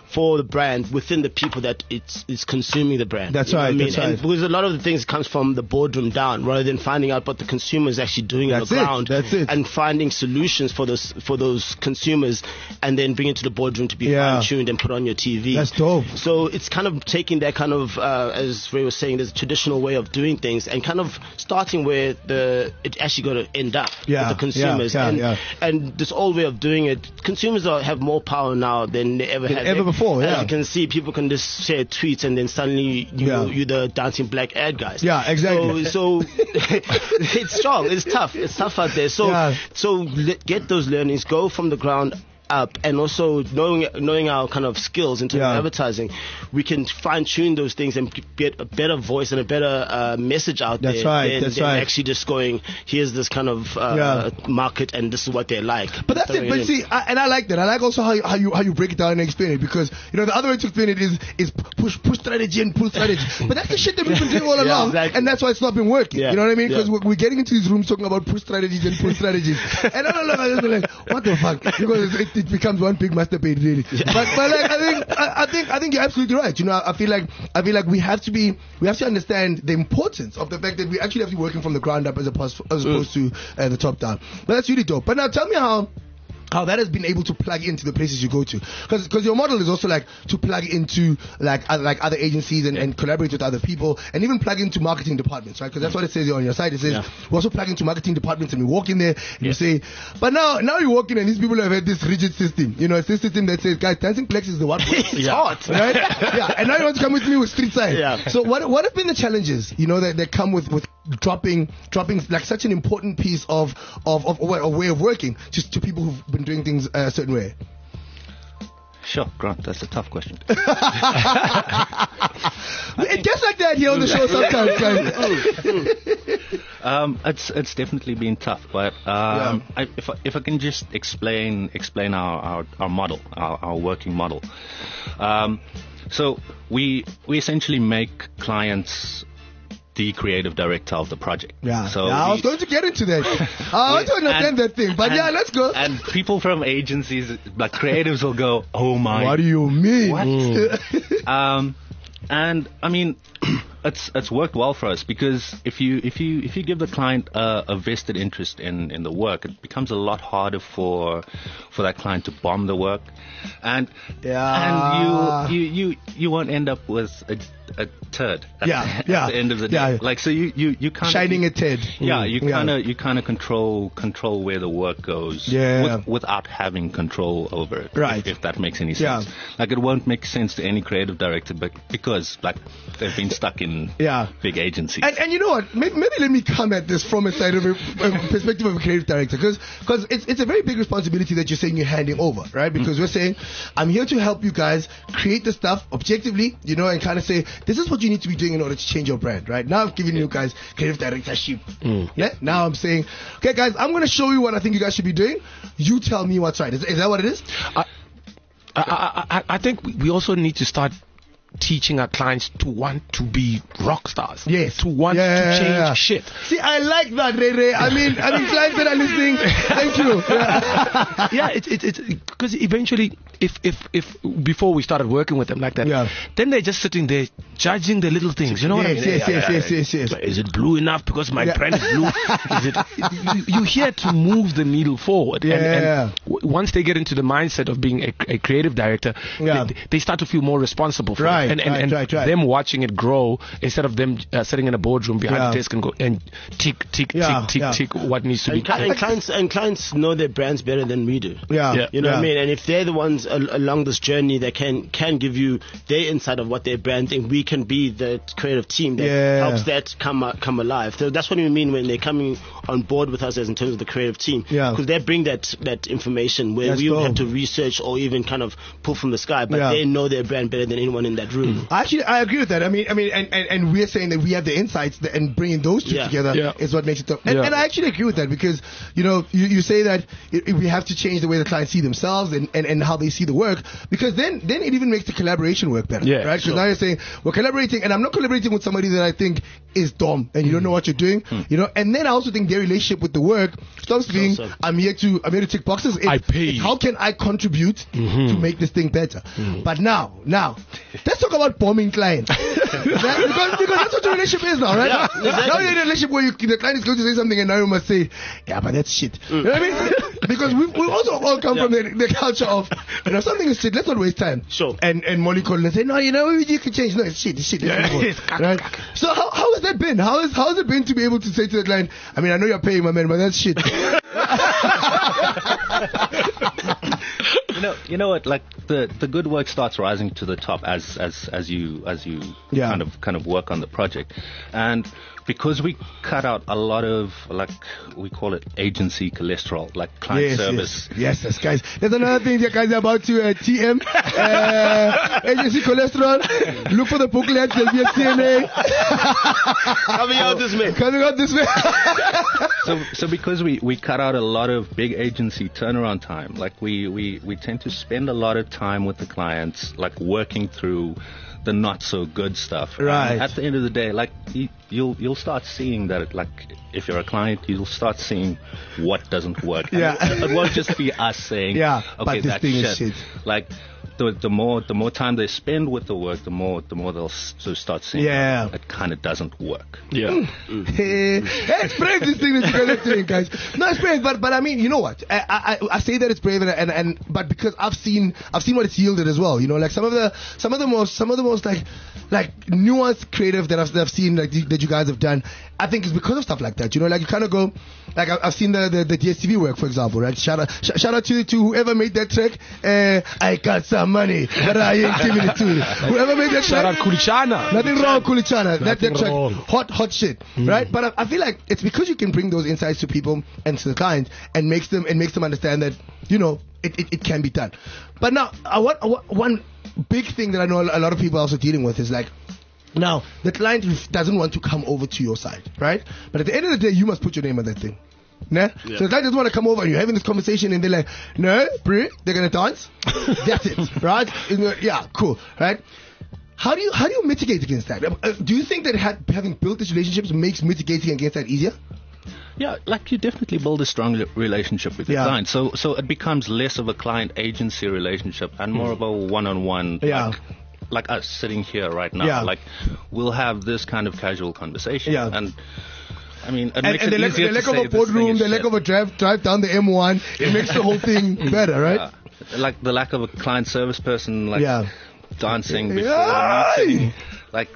for the brand within the people that it's is consuming the brand. That's You know right, what I mean? that's right. And because a lot of the things comes from the boardroom down, rather than finding out what the consumer is actually doing That's on the it, ground, that's it. and finding solutions for those for those consumers, and then bring it to the boardroom to be Yeah. fine tuned and put on your T V. That's dope. So it's kind of taking that kind of, uh, as Ray was saying, this traditional way of doing things, and kind of starting where the it actually got to end up Yeah, with the consumers. yeah, yeah, and, yeah. and this old way of doing it, consumers are, have more power now than they ever Than had. ever before, As yeah. you can see, people can just share tweets, and then suddenly you Yeah. you're the dancing black ad guys. Yeah, exactly. So, so it's strong. It's tough. It's tough out there. So Yeah. so le- get those learnings, go from the ground up, and also knowing knowing our kind of skills in terms Yeah. of advertising, we can fine tune those things and get a better voice and a better uh, message out That's there. right, Than, that's than right. actually just going, here's this kind of uh, Yeah. market, and this is what they like. But that's Throwing it. But in. see, I, and I like that. I like also how you, how you how you break it down and explain it, because you know the other way to explain it is is push push strategy and pull strategy. But that's the shit that we've been doing all Yeah, along, exactly. and that's why it's not been working. Yeah, You know what I mean? yeah. Because we're, we're getting into these rooms talking about push strategies and pull strategies, and I don't know. I just be like, what the fuck? Because it, it becomes one big masturbate, really. But but like I think I, I think I think you're absolutely right. You know, I, I feel like I feel like we have to be we have to understand the importance of the fact that we actually have to be working from the ground up as opposed as opposed to uh, the top down. But that's really dope. But now tell me how. How that has been able to plug into the places you go to, because because your model is also like to plug into like other, like other agencies and, and collaborate with other people, and even plug into marketing departments, right? Because that's what it says here on your site. It says Yeah. we also plug into marketing departments, and we walk in there and you say, but now now you walk in and these people have had this rigid system, you know, it's this system that says, guys, Dancing Plex is the one, It's yeah. hot. right? Yeah, and now you want to come with me with street side. Yeah. So what what have been the challenges, you know, that, that come with with dropping dropping like such an important piece of of of, of a way of working just to people who've been doing things a certain way? Sure, Grant, that's a tough question. It gets like that here on the show sometimes, guys. Um, it's it's definitely been tough, but um, I, if I, if I can just explain explain our our, our model, our, our working model. Um, so we we essentially make clients the creative director of the project. Yeah, So yeah, I was we- going to get into that. I want to understand and- that thing, but and- yeah, let's go. And people from agencies, like creatives, will go, "Oh my!" What do you mean? What? um, and I mean, it's it's worked well for us, because if you if you if you give the client a, a vested interest in, in the work, it becomes a lot harder for for that client to bomb the work, and Yeah. and you you you you won't end up with a, a turd at, Yeah, at yeah, the end of the day. yeah. Like so you you you kind Shining of a Ted. yeah, you Yeah. kind of you kind of control control where the work goes, Yeah. with, without having control over it. Right. If, if that makes any Yeah. sense. Like it won't make sense to any creative director, but because like they've been stuck in Yeah. big agencies. And, and you know what? Maybe, maybe let me come at this from a side of a, a perspective of a creative director, because it's it's a very big responsibility that you're saying you're handing over, right? Because we're saying I'm here to help you guys create the stuff objectively, you know, and kind of say this is what you need to be doing in order to change your brand, right? Now I'm giving you guys creative directorship. Yeah. Now I'm saying, okay, guys, I'm going to show you what I think you guys should be doing. You tell me what's right. Is, is that what it is? I, I, I, I think we also need to start teaching our clients to want to be rock stars. Yes. To want Yeah, to yeah, change yeah. shit. See, I like that, Ray Ray. I mean, I mean, clients that are listening, thank you. Yeah. Yeah, it's it's it's because eventually, if if if before we started working with them like that, Yeah. then they're just sitting there judging the little things. You know what I Yes, mean? yes, yes, yes, yes, yes. Is it blue enough because my Yeah. brand is blue? Is it? You, you here to move the needle forward. And, Yeah. and w- once they get into the mindset of being a, a creative director, Yeah. they, they start to feel more responsible for Right, it. And, and, right, and right, right. them watching it grow instead of them uh, sitting in a boardroom behind Yeah. the desk and go and tick tick Yeah, tick tick yeah. tick what needs to be. And, cli- and clients and clients know their brands better than we do. Yeah. Yeah. You know yeah. what I mean? And if they're the ones al- along this journey that can can give you their insight of what their brand think, we can be the creative team that Yeah. helps that come uh, come alive. So that's what we mean when they're coming on board with us as in terms of the creative team. Yeah. Because they bring that that information where That's we dope. have to research or even kind of pull from the sky, but Yeah. they know their brand better than anyone in that room. Actually, I agree with that. I mean, I mean, and, and, and we're saying that we have the insights that, and bringing those two Yeah. together Yeah. is what makes it tough. And, Yeah. and I actually agree with that because, you know, you, you say that i i- we have to change the way the clients see themselves and, and, and how they see see the work, because then then it even makes the collaboration work better, Yeah, right? Because sure. now you're saying we're collaborating, and I'm not collaborating with somebody that I think is dumb and you don't know what you're doing, you know. And then I also think their relationship with the work stops being so. I'm here to I'm here to tick boxes. It's, I pay. it's how can I contribute Mm-hmm. to make this thing better? But now, now, let's talk about bombing clients. That- because, because that's what your relationship is now, right? Yeah, exactly. Now you're in a relationship where you, the client is going to say something and now you must say, yeah, but that's shit. You know what I mean? Because we've, we also all come from the, the culture of, you know, something is shit, let's not waste time. Sure. And and Molly called and say, no, you know, you can change. No, it's shit, it's shit. It's Yeah, move on." it's cack, Right? cack. So how, how has that been? How, is, how has it been to be able to say to the client, I mean, I know you're paying, my man, but that's shit. You know, you know what? Like the, the good work starts rising to the top as as as you as you Yeah. kind of kind of work on the project, and because we cut out a lot of, like, we call it agency cholesterol, like client Yes, service. yes, yes, yes, guys. There's another thing that guys are about to uh, T M. Uh, agency cholesterol. Look for the booklet. There'll be a C N A. Coming out this way. Coming out this way. So, so because we, we cut out a lot of big agency turnaround time, like we, we, we tend to spend a lot of time with the clients, like working through the not so good stuff. And Right. at the end of the day, like you, you'll you'll start seeing that, like if you're a client, you'll start seeing what doesn't work. And Yeah. It, it won't just be us saying, Yeah, okay, but this that's thing shit. is shit. Like the the more the more time they spend with the work, the more the more they'll s- so start seeing Yeah. that it kind of doesn't work. Yeah. Hey, it's brave, this thing that you guys are doing, guys. No, it's brave, but but I mean, you know what? I I, I say that it's brave, and, and and but because I've seen I've seen what it's yielded as well. You know, like some of the some of the most some of the most like like nuanced creative that I've, that I've seen, like that you guys have done. I think it's because of stuff like that. You know, like you kind of go, like I- I've seen the, the the D S T V work, for example, right? Shout out sh- shout out to to whoever made that track. Uh, I got some money, but I ain't giving it to you. Whoever made that Shout track. out Kulichana. Nothing wrong, Kulichana. That, Nothing that track, wrong. hot, hot shit, right? But I, I feel like it's because you can bring those insights to people and to the client, and makes them and makes them understand that, you know, it, it, it can be done. But now, I want, I want one big thing that I know a lot of people are also dealing with is like, now the client doesn't want to come over to your side, right? But at the end of the day, you must put your name on that thing. Nah? So the client doesn't want to come over and you're having this conversation and they're like, no, bro, they're gonna dance. That's it, right? In the- yeah, cool, right? How do you how do you mitigate against that? Uh, do you think that ha- having built these relationships makes mitigating against that easier? Yeah, like you definitely build a strong li- relationship with your Yeah. client. So so it becomes less of a client agency relationship and more of a one-on-one. Yeah. Like, like us sitting here right now. Yeah. Like we'll have this kind of casual conversation. Yeah. And I mean, it And, makes and the it lack, easier the lack to of say a this thing boardroom, is the lack shit. of a drive drive down the M one, it makes the whole thing better, right? Yeah. Like the lack of a client service person, like Yeah. dancing before Yeah. the meeting. Like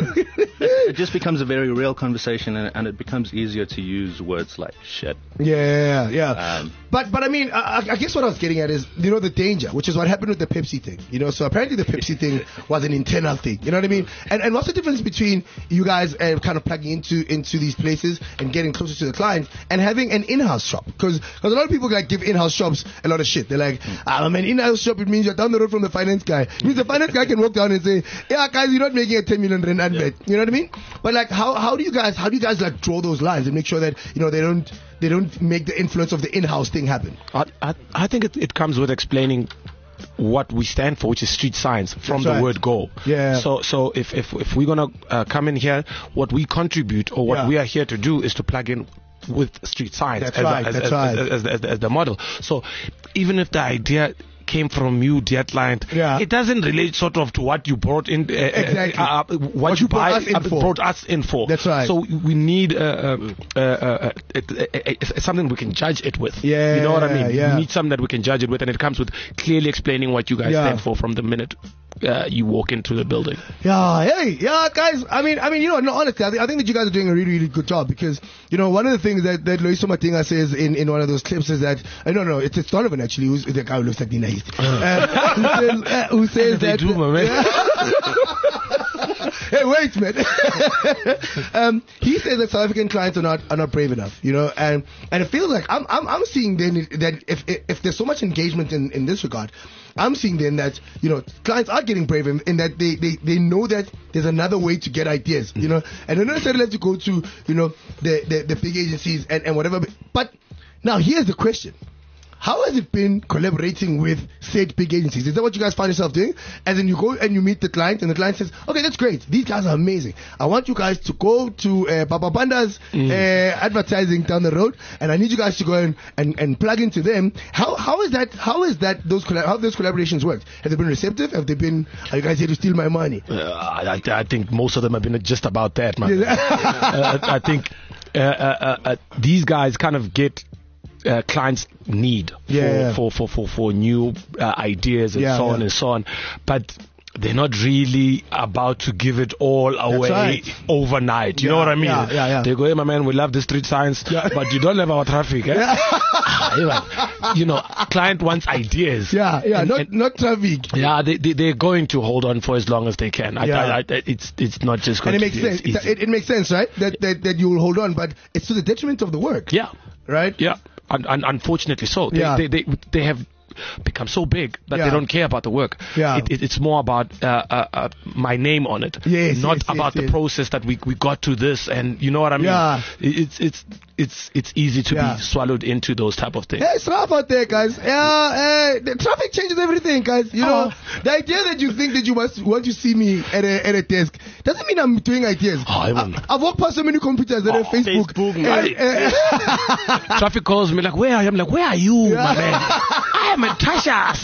it just becomes a very real conversation, and, and it becomes easier to use words like shit. Yeah, yeah. Um, but but I mean, I, I guess what I was getting at is, you know, the danger, which is what happened with the Pepsi thing. You know, so apparently the Pepsi thing was an internal thing. You know what I mean? And and what's the difference between you guys uh, kind of plugging into into these places and getting closer to the client and having an in-house shop? Because a lot of people like give in-house shops a lot of shit. They're like, ah, I'm an in-house shop. It means you're down the road from the finance guy. It means the finance guy can walk down and say, yeah, guys, you're not making a ten million rand advert. You know what I mean? But like, how how do you guys how do you guys like draw those lines and make sure that, you know, they don't they don't make the influence of the in-house thing happen? I, I, I think it, it comes with explaining what we stand for, which is street science, from That's the right. word go. Yeah. So so if if, if we're gonna uh, come in here, what we contribute or what Yeah. we are here to do is to plug in with street science That's as, right, as, that's as, right. as, as, as, as the model. So even if the idea came from you, dear client, Yeah. it doesn't relate sort of to what you brought in, uh, Exactly. uh, uh, what, What you you brought buy, us in uh, for. brought us in for. That's right. So we need uh, uh, uh, uh, it, it, it, it's something we can judge it with. Yeah, You know what I mean? yeah. We need something that we can judge it with, and it comes with clearly explaining what you guys Yeah. stand for from the minute uh, you walk into the building. Yeah, hey, yeah, guys. I mean, I mean, you know, no, honestly, I think, I think that you guys are doing a really, really good job because, you know, one of the things that that Loiso Matinga says in, in one of those clips is that, I don't know, it's, it's Donovan actually, who's the guy who looks like Nina East, uh, who says, uh, who says They that. do, my man. Hey, wait, man. um, he says that South African clients are not are not brave enough, you know, and and it feels like I'm I'm I'm seeing then that if if, if there's so much engagement in, in this regard, I'm seeing then that, you know, clients are getting brave in, in that they, they, they know that there's another way to get ideas, you know, and they don't necessarily have to go to, you know, the the, the big agencies and, and whatever. But now here's the question: how has it been collaborating with said big agencies? Is that what you guys find yourself doing? And then you go and you meet the client, and the client says, okay, that's great. These guys are amazing. I want you guys to go to uh, Papa Panda's Mm. uh, advertising down the road, and I need you guys to go and, and, and plug into them. How how is that? How is that? Those colla- how have those collaborations worked? Have they been receptive? Have they been? Are you guys here to steal my money? Uh, I, I think most of them have been just about that, man. uh, I think uh, uh, uh, these guys kind of get uh, clients' need for, Yeah. for, for, for, for new uh, ideas and Yeah, so on yeah. and so on. But they're not really about to give it all away right. overnight. You Yeah, know what I mean? yeah, yeah, yeah. They go, hey, my man, we love the street signs, Yeah. but you don't have our traffic. Eh? Ah, you know, client wants ideas. Yeah, yeah, And- not and- not traffic. yeah, they, they they're going to hold on for as long as they can. I, Yeah. I, I, it's it's not just going And it to makes be as sense. easy. It, it, it makes sense, right? That, that that you will hold on, but it's to the detriment of the work. yeah, Right? yeah. Un, un, unfortunately, so they, Yeah. they they they have become so big that Yeah. they don't care about the work. Yeah. It, it, it's more about uh, uh, uh, my name on it, Yes, not yes, yes, about yes. the process that we we got to this. And you know what I mean? Yeah. It, it's it's it's it's easy to Yeah. be swallowed into those type of things. Yeah, it's rough out there, guys. Yeah, uh, the traffic changes everything, guys. You know, Oh. the idea that you think that you must want to see me at a at a desk doesn't mean I'm doing ideas. Oh, I won't. I, I've walked past so many computers that Oh, are Facebook. Facebook, and, man. uh, Traffic calls me like, where are you? I'm like, where are you, my man? I am at Tasha's.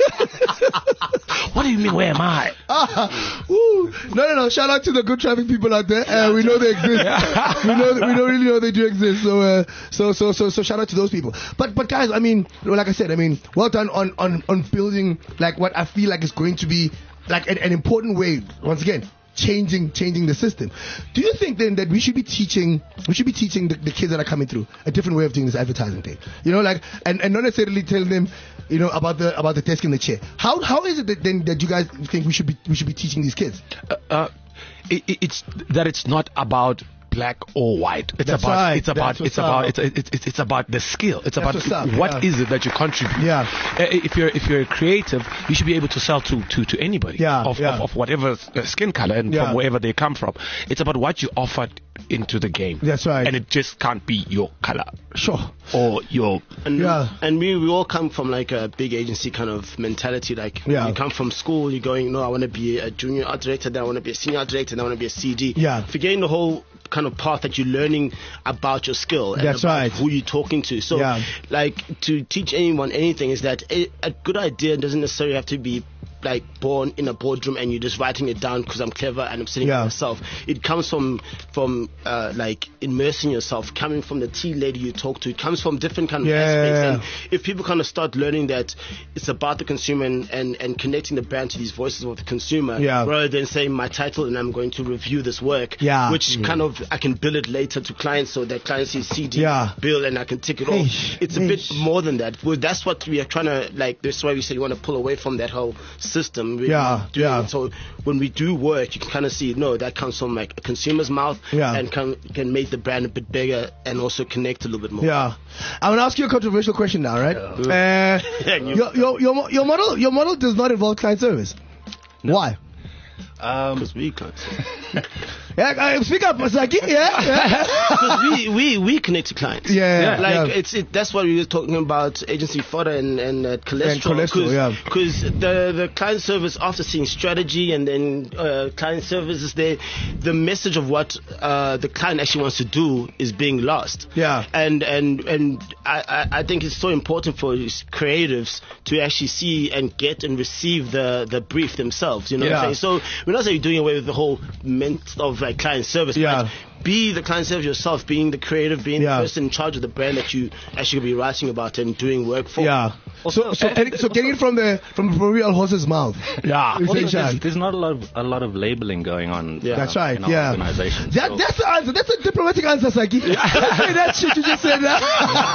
What do you mean, where am I? Ah, woo. No, no, no. Shout out to the good traffic people out there. Uh, we know they exist. we know, we don't really know they do exist. So, uh, so, so, so, so, shout out to those people. But, but guys, I mean, like I said, I mean, well done on, on, on building like what I feel like is going to be like an, an important way. Once again, changing, changing the system. Do you think then that we should be teaching, we should be teaching the, the kids that are coming through a different way of doing this advertising thing? You know, like, and, and not necessarily telling them, you know, about the about the desk and the chair. How how is it that then that you guys think we should be we should be teaching these kids? Uh, uh, it, it- it's that it's not about black or white. It's That's about right. it's about That's what's it's about up. it's, it's it's about the skill. It's That's about what's up, what yeah. is it that you contribute. Yeah. Uh, if you're if you're a creative, you should be able to sell to to, to anybody. Yeah, Of, yeah. of of whatever uh, skin color and Yeah. from wherever they come from. It's about what you offered into the game. That's right. And it just can't be your color Sure. or your And, Yeah. and we, we all come from like a big agency kind of mentality. Like Yeah. you come from school, you're going, no, I want to be a junior art director, then I want to be a senior art director, then I want to be a C D. Yeah. Forgetting the whole kind of path that you're learning about your skill. And That's about right. Who you're talking to. So, Yeah. like, to teach anyone anything is that a, a good idea doesn't necessarily have to be like born in a boardroom and you're just writing it down because I'm clever and I'm sitting Yeah. by myself. It comes from from uh, like immersing yourself, coming from the tea lady you talk to. It comes from different kind of Yeah. aspects. And if people kind of start learning that it's about the consumer and, and, and connecting the brand to these voices of the consumer, Yeah. rather than saying my title and I'm going to review this work, Yeah. which Mm. kind of I can bill it later to clients so that clients see C D Yeah. bill and I can tick it Eish, off. It's a bit more than that. Well, that's what we are trying to like. That's why we say you want to pull away from that whole system. We- Yeah, doing yeah. it. So when we do work, you can kind of see, no, that comes from like a consumer's mouth, Yeah. and can can make the brand a bit bigger and also connect a little bit more. Yeah, I want to ask you a controversial question now, right? Uh, you- your, your your mo- your model your model does not involve client service. Why? Um, Because we can't. Yeah, uh, speak up, Masaki. Yeah, yeah. Because we, we, we connect to clients. Yeah, Like, yeah. it's it, that's why we were talking about agency fodder and, and uh, cholesterol. And cholesterol, yeah. Because the, the client service, after seeing strategy and then uh, client service is there, the message of what uh, the client actually wants to do is being lost. Yeah. And and, and I, I, I think it's so important for creatives to actually see and get and receive the, the brief themselves. You know what Yeah. I'm saying? So we're not saying doing away with the whole ment of like client service, Yeah. but be the client service yourself, being the creative, being Yeah. the person in charge of the brand that you actually be writing about and doing work for. Yeah. So so getting, so getting it from the from the real horse's mouth. yeah. Essentially. also, there's, there's not a lot of a lot of labeling going on. Yeah. uh, That's right. In our Yeah. organization. That, So- that's the answer. That's a diplomatic answer, Saki. Don't say that shit you just said. That.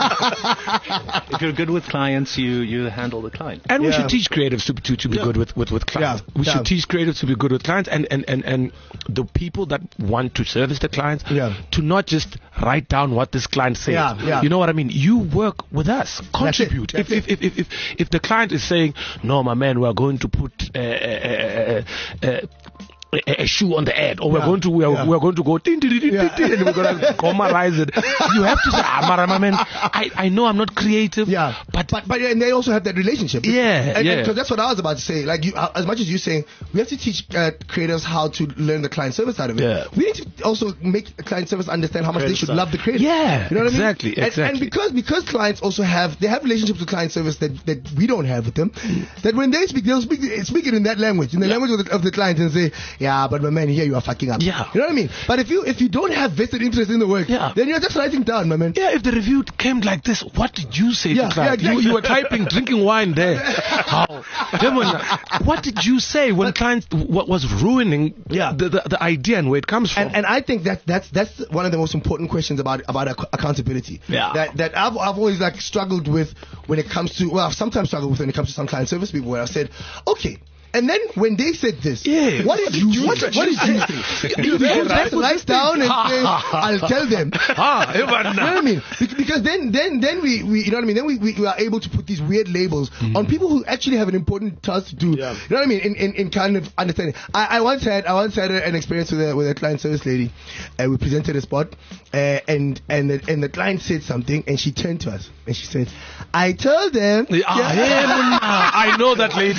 if you're good with clients, you you handle the client. And we Yeah. should teach creatives to, to, to be good with, with, with clients. Yeah, We yeah. should teach creatives to be good with clients and, and, and, and the people that want to service the clients Yeah. to not just write down what this client says. Yeah, yeah. You know what I mean? You work with us. it, Contribute. that's If, if, if, if, if the client is saying, no, my man, we are going to put uh, uh, uh, uh, uh, a, a shoe on the ad, or we're Yeah. going to we're, Yeah. we're going to go ding, ding, ding, ding, Yeah. ding, and we're going to commarize it. You have to say, ah, Mara, man, I, I know I'm not creative, Yeah, but but but and they also have that relationship. Yeah, and, yeah. Because that's what I was about to say. Like you, uh, as much as you're saying, we have to teach uh, creators how to learn the client service side of it. Yeah. We need to also make the client service understand how much they should side. love the creator. Yeah, you know what exactly, I mean? And- exactly. And, because because clients also have they have relationships with client service that, that we don't have with them. That when they speak, they'll speak speak it in that language, in the language of the, of the client, and say, yeah, but my man, here you are fucking up. Yeah. you know what I mean. But if you if you don't have vested interest in the work, Yeah. then you're just writing down, my man. yeah, if the review came like this, what did you say Yeah, to client? yeah, exactly. you, you were typing, drinking wine there. How? Demon, what did you say when clients what was ruining Yeah. the, the the idea and where it comes from? And, and I think that that's that's one of the most important questions about about ac- accountability. Yeah. That that I've I've always like struggled with when it comes to well I've sometimes struggled with when it comes to some client service people where I've said okay. And then when they said this, Yeah. what did you what, what did you think? You then just write down and say, I'll tell them. Ah, You know what I mean? Bec- Because then, then, then we, we, you know what I mean? Then we, we, we are able to put these weird labels on people who actually have an important task to do. You know what I mean? In, in, in kind of understanding. I, I once had, I once had an experience with a, with a client service lady. Uh, we presented a spot, uh, and, and the, and the client said something, and she turned to us and she said, I told them. Ah, yeah, man, I know that lady.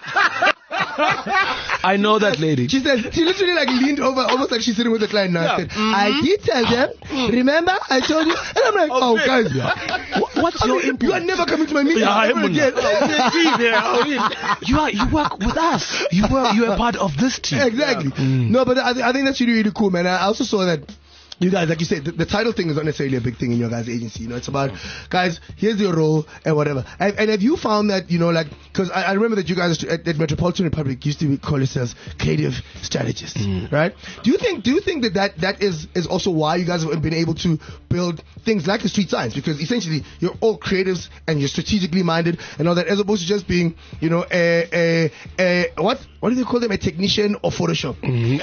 I know that lady. She said, she literally like leaned over, almost like she's sitting with the client now. and said, I did tell them, remember, I told you. And I'm like, oh, guys, wha- what's your input? You are never coming to my meeting Yeah, ever I'm again. you are you work with us. You work you are part of this team. Exactly. No, but I, th- I think that's really, really cool, man. I also saw that you guys, like you said, the, the title thing is not necessarily a big thing in your guys' agency. You know, it's about, guys, here's your role and whatever. And, and have you found that, you know, like, because I, I remember that you guys at, at Metropolitan Republic used to call yourselves creative strategists, right? Do you think, do you think that, that that is is also why you guys have been able to build things like the street signs? Because essentially you're all creatives and you're strategically minded and all that, as opposed to just being, you know, a a, a what what do they call them, a technician or Photoshop?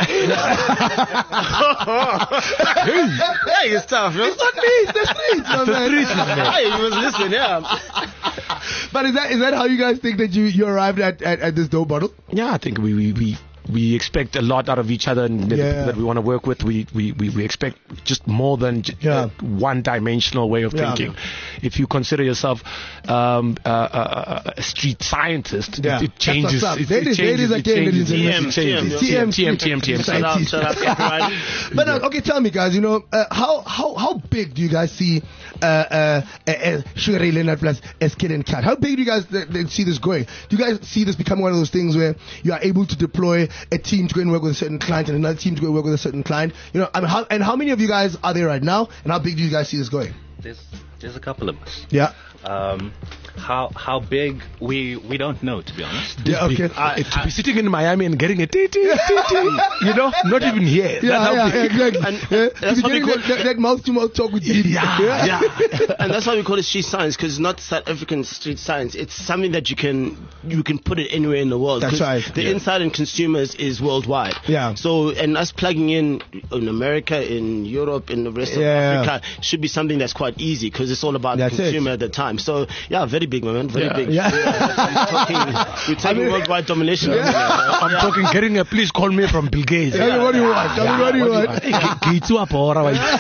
Hey, it's tough, yo. It's not me, it's the streets, my man. streets, my man. Hey, you was listening, yeah. But is that is that how you guys think that you, you arrived at, at, at this dope bottle? Yeah, I think we we, we we expect a lot out of each other and the Yeah. people that we want to work with. We, we, we, we expect just more than j- Yeah. a one-dimensional way of Yeah. thinking. If you consider yourself um, uh, uh, a street scientist, Yeah. it, it That's changes. what's up. It, Ladies- it changes. ladies It again, changes. ladies and It changes. T M, T M, T M, T M. Shout out, shout out, copyright. But no, okay, tell me, guys. You know, uh, how how how big do you guys see uh, uh, uh, uh, Sugar Ray Leonard plus Skid and Cat? How big do you guys th- th- see this going? Do you guys see this becoming one of those things where you are able to deploy a team to go and work with a certain client and another team to go and work with a certain client? You know, I mean, how, and how many of you guys are there right now? And how big do you guys see this going? There's there's a couple of us. Yeah. Um, how how big we we don't know, to be honest. Yeah. Okay. Uh, to be sitting in Miami and getting a tee tee tee tee, you know, not even here. Yeah, That's how yeah, big- exactly. And yeah. that's To be what we getting call- that, that, that mouth-to-mouth talk with Didi. Yeah, yeah. And that's why we call it street science, because it's not South African street science. It's something that you can you can put it anywhere in the world. That's 'Cause right. The Yeah. insight in consumers is worldwide. Yeah. So, and us plugging in in America, in Europe, in the rest of Yeah. Africa should be something that's quite easy, because it's all about That's the it. consumer at the time. So, yeah, very big, my man. Very Yeah. big. Yeah. We're talking, we're taking mean- worldwide domination. Yeah. I'm talking getting a please call me from Bill Gates. Tell me what do you want. Tell me what do you want. Hey, Gates up or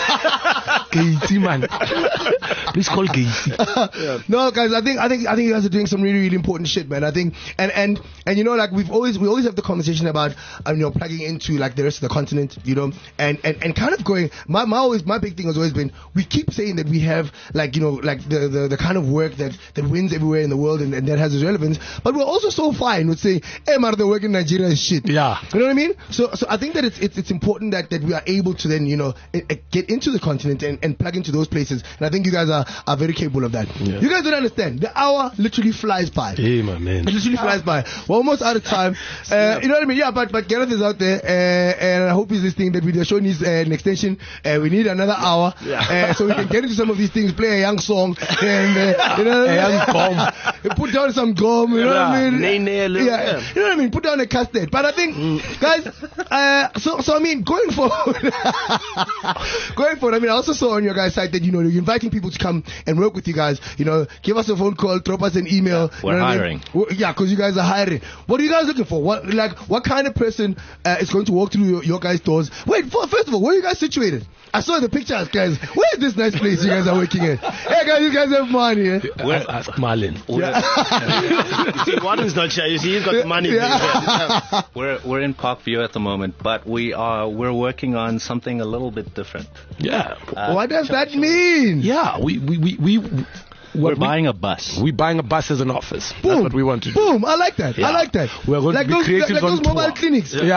Gates man. Please call Gates. No, guys, I think I think I think you guys are doing some really really important shit, man. I think and and and you know, like we've always we always have the conversation about um, you know, plugging into like the rest of the continent, you know, and and, and kind of going. My my always my big thing has always been we keep saying that we have like you know like the the, the kind of work that that wins everywhere in the world and, and that has its relevance, but we're also so fine with saying, hey, man, the work in Nigeria is shit. Yeah. You know what I mean? So so I think that it's it's, it's important that, that we are able to then you know i- i- get into the continent and, and plug into those places, and I think you guys are, are very capable of that. Yeah. You guys don't understand. The hour literally flies by. Hey, my man. It literally flies by. We're almost out of time. Uh, you know what I mean? Yeah, but but Gareth is out there, uh, and I hope he's listening. That the show needs uh, an extension. Uh, we need another hour, uh, so we can get into some of these things. Play a young song, and uh, you know, A young gum. put down some gum. You know what I mean? Nay, nay, a little, yeah, yeah. you know what I mean? Put down a custard. But I think, guys, uh, so so I mean, going forward, going forward. I mean, I also saw on your guys' site that you know you're inviting people to come come and work with you guys, you know, give us a phone call, drop us an email. We're you know what I hiring. mean? We're- Yeah, because you guys are hiring. What are you guys looking for? What like what kind of person uh, is going to walk through your, your guys' doors? Wait, for, first of all, where are you guys situated? I saw the pictures, guys. Where is this nice place you guys are working at? Hey, guys, you guys have money. Eh? Well, ask Marlon. You see, Warden's not shy. You see, he's got the money. Yeah. We're we're in Parkview at the moment, but we are we're working on something a little bit different. Yeah. Uh, What does that mean? Yeah, we we we, we We're what we- buying a bus. We're buying a bus as an office. Boom. That's what we want to do. Boom, I like that. I Yeah. like that. We're going like to be those, creative like, like on those mobile tour. clinics. Yeah.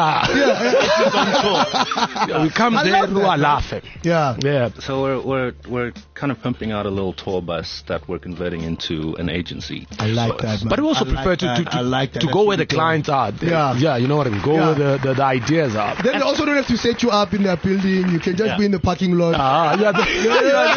Yeah. Yeah, we come I there, love that, we are man. laughing. Yeah. Yeah. So we're we're we're kind of pumping out a little tour bus that we're converting into an agency. I like that, man. But we also I like prefer to, to, that. to, I like that. to That's go where the really cool. clients are. Yeah. Yeah, you know what I mean? Go Yeah. where the, the, the ideas are. Then they also don't have to set you up in their building. You can just Yeah. be in the parking lot. Ah, yeah, the, Yeah,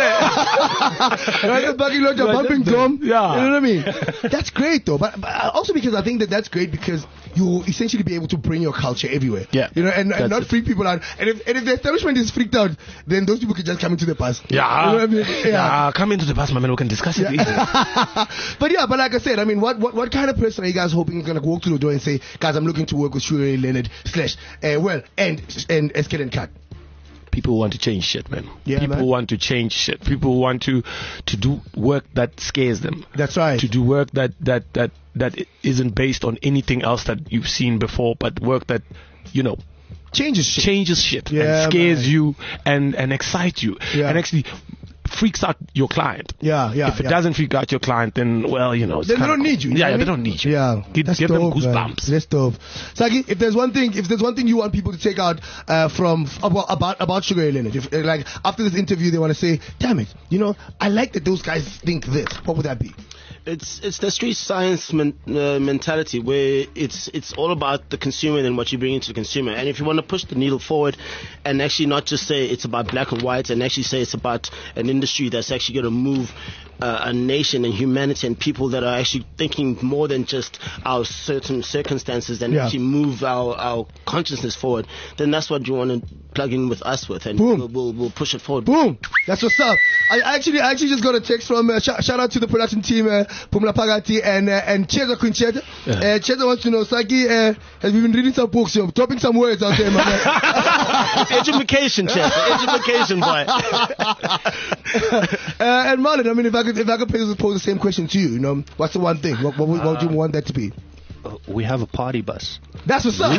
yeah. You're in the parking lot, you're Yeah, bumping the- drum. yeah. You know what I mean? That's great though. But, but also because I think that that's great because you essentially be able to bring your culture everywhere. Yeah. You know, and, and That's not it. freak people out. And if, and if the establishment is freaked out, then those people can just come into the bus. Yeah. You know what I mean? Yeah. Yeah, come into the bus, my man. We can discuss it. But yeah, but like I said, I mean, what, what, what kind of person are you guys hoping is going to walk through the door and say, guys, I'm looking to work with Sugar Ray Leonard slash, uh, well, and, and Eskel and Cut? People want to change shit, man. Yeah, People man. want to change shit. People want to to do work that scares them. That's right. To do work that that that that isn't based on anything else that you've seen before, but work that, you know, Changes shit. changes shit Yeah, and scares man. you and and excites you Yeah. and actually freaks out your client. Yeah, yeah. If it yeah. doesn't freak out your client, then well, you know, it's Then they kinda don't cool. need you. you know Yeah, what yeah, I they mean? don't need you. Yeah, give, that's give dope, them man. goosebumps. That's dope. Saki, if there's one thing, if there's one thing you want people to take out uh, from about about about Sugar Ray Leonard, if uh, like after this interview they want to say, damn it, you know, I like that those guys think this. What would that be? It's it's the street science men, uh, mentality where it's it's all about the consumer and what you bring into the consumer. And if you want to push the needle forward and actually not just say it's about black and white and actually say it's about an industry that's actually going to move uh, a nation and humanity and people that are actually thinking more than just our certain circumstances and Yeah. actually move our, our consciousness forward, then that's what you want to plug in with us with, and Boom. we'll, we'll we'll push it forward. Boom. That's what's up. I actually I actually just got a text from uh, sh- shout out to the production team, uh, Pumla Pagati and uh, and Cheza Queen Cheza. Uh, Cheza wants to know, Saki uh, has been reading some books, you're dropping some words out there, my man. Education, Chef. Education, boy. uh, and Marlon, I mean, if I could if I could pose, pose the same question to you, you know, what's the one thing? What, what, would- what would you want that to be? Uh, We have a party bus. That's what's up.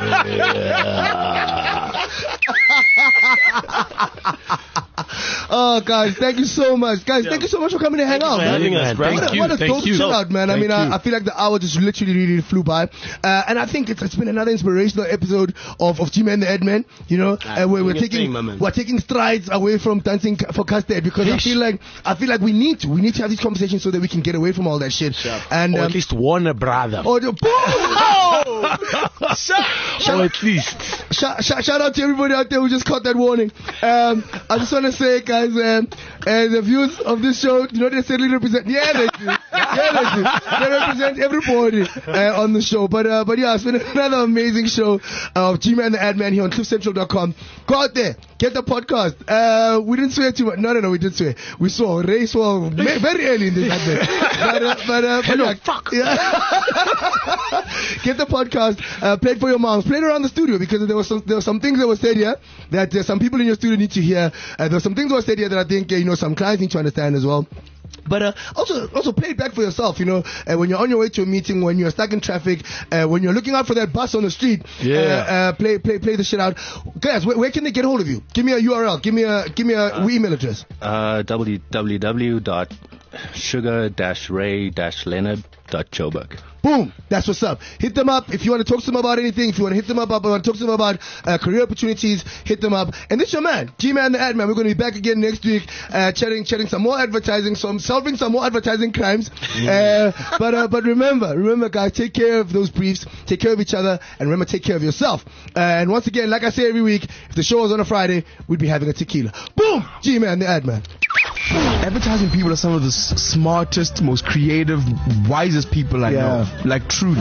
Oh, guys, thank you so much. Guys, thank you so much for coming to hang Thank you out, for man. having us, brother. What a, Thank you, what a thank dope you. shout out, man. I Thank mean, I, you. I feel like the hour just literally really flew by. Uh, and I think it's, it's been another inspirational episode of, of G-Man the Edman, you know, Ah, uh, where we're doing your taking, thing, my man. we're taking strides away from dancing for Custard because I feel like, I feel like we need to, we need to have these conversations so that we can get away from all that shit. Sure. And, Or um, at least warn a brother. or the, oh! Or at least. Shout, shout, shout out to everybody out there who just caught that warning. Um, I just want to say, guys, um, uh, the views of this show do not necessarily represent. Yeah, they do. Yeah, they do. They represent everybody uh, on the show. But uh, but yeah, it's been another amazing show of G-Man the Ad Man here on cliff central dot com. Go out there, get the podcast. Uh, we didn't swear too much. No, no, no, we did swear. We saw Ray swore ma- very early in this advert. But uh, but uh, but Hello, yeah, fuck. yeah. Get the podcast. Uh, play it for your moms. Play it around the studio because there was some there were some things that were said here that uh, some people in your studio need to hear. Uh, there were some things that were said here that I think uh, you know some clients need to understand as well. But uh, also, also play it back for yourself. You know, uh, when you're on your way to a meeting, when you're stuck in traffic, uh, when you're looking out for that bus on the street. Yeah. Uh, uh, play, play, play the shit out, guys. Where, where can they get hold of you? Give me a U R L. Give me a, give me a email address. Uh, w w w dot sugar ray leonard dot joburg. Boom. That's what's up. Hit them up. If you want to talk to them about anything, if you want to hit them up, up want to talk to them about uh, career opportunities, hit them up. And this is your man, G-Man the Ad Man. We're going to be back again next week, uh, chatting, chatting some more advertising, some solving some more advertising crimes. Uh, but, uh, but remember, remember guys, take care of those briefs, take care of each other, and remember, take care of yourself. Uh, and once again, like I say every week, if the show was on a Friday, we'd be having a tequila. Boom. G-Man the Ad Man. Advertising people are some of the s- smartest, most creative, wisest people I Yeah. know. Like truly.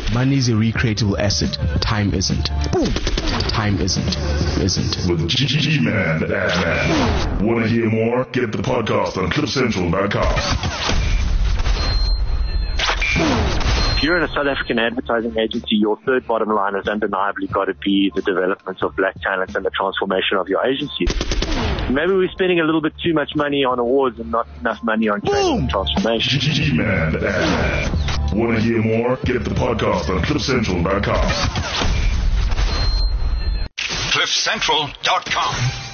Money's a recreatable asset. Time isn't. Time isn't. Isn't. With G-Man, the Ad Man. Want to hear more? Get the podcast on cliff central dot com. If you're in a South African advertising agency, your third bottom line has undeniably got to be the development of black talent and the transformation of your agency. Maybe we're spending a little bit too much money on awards and not enough money on training and transformation. G-Man, the Ad Man. Want to hear more? Get the podcast on cliff central dot com. cliff central dot com.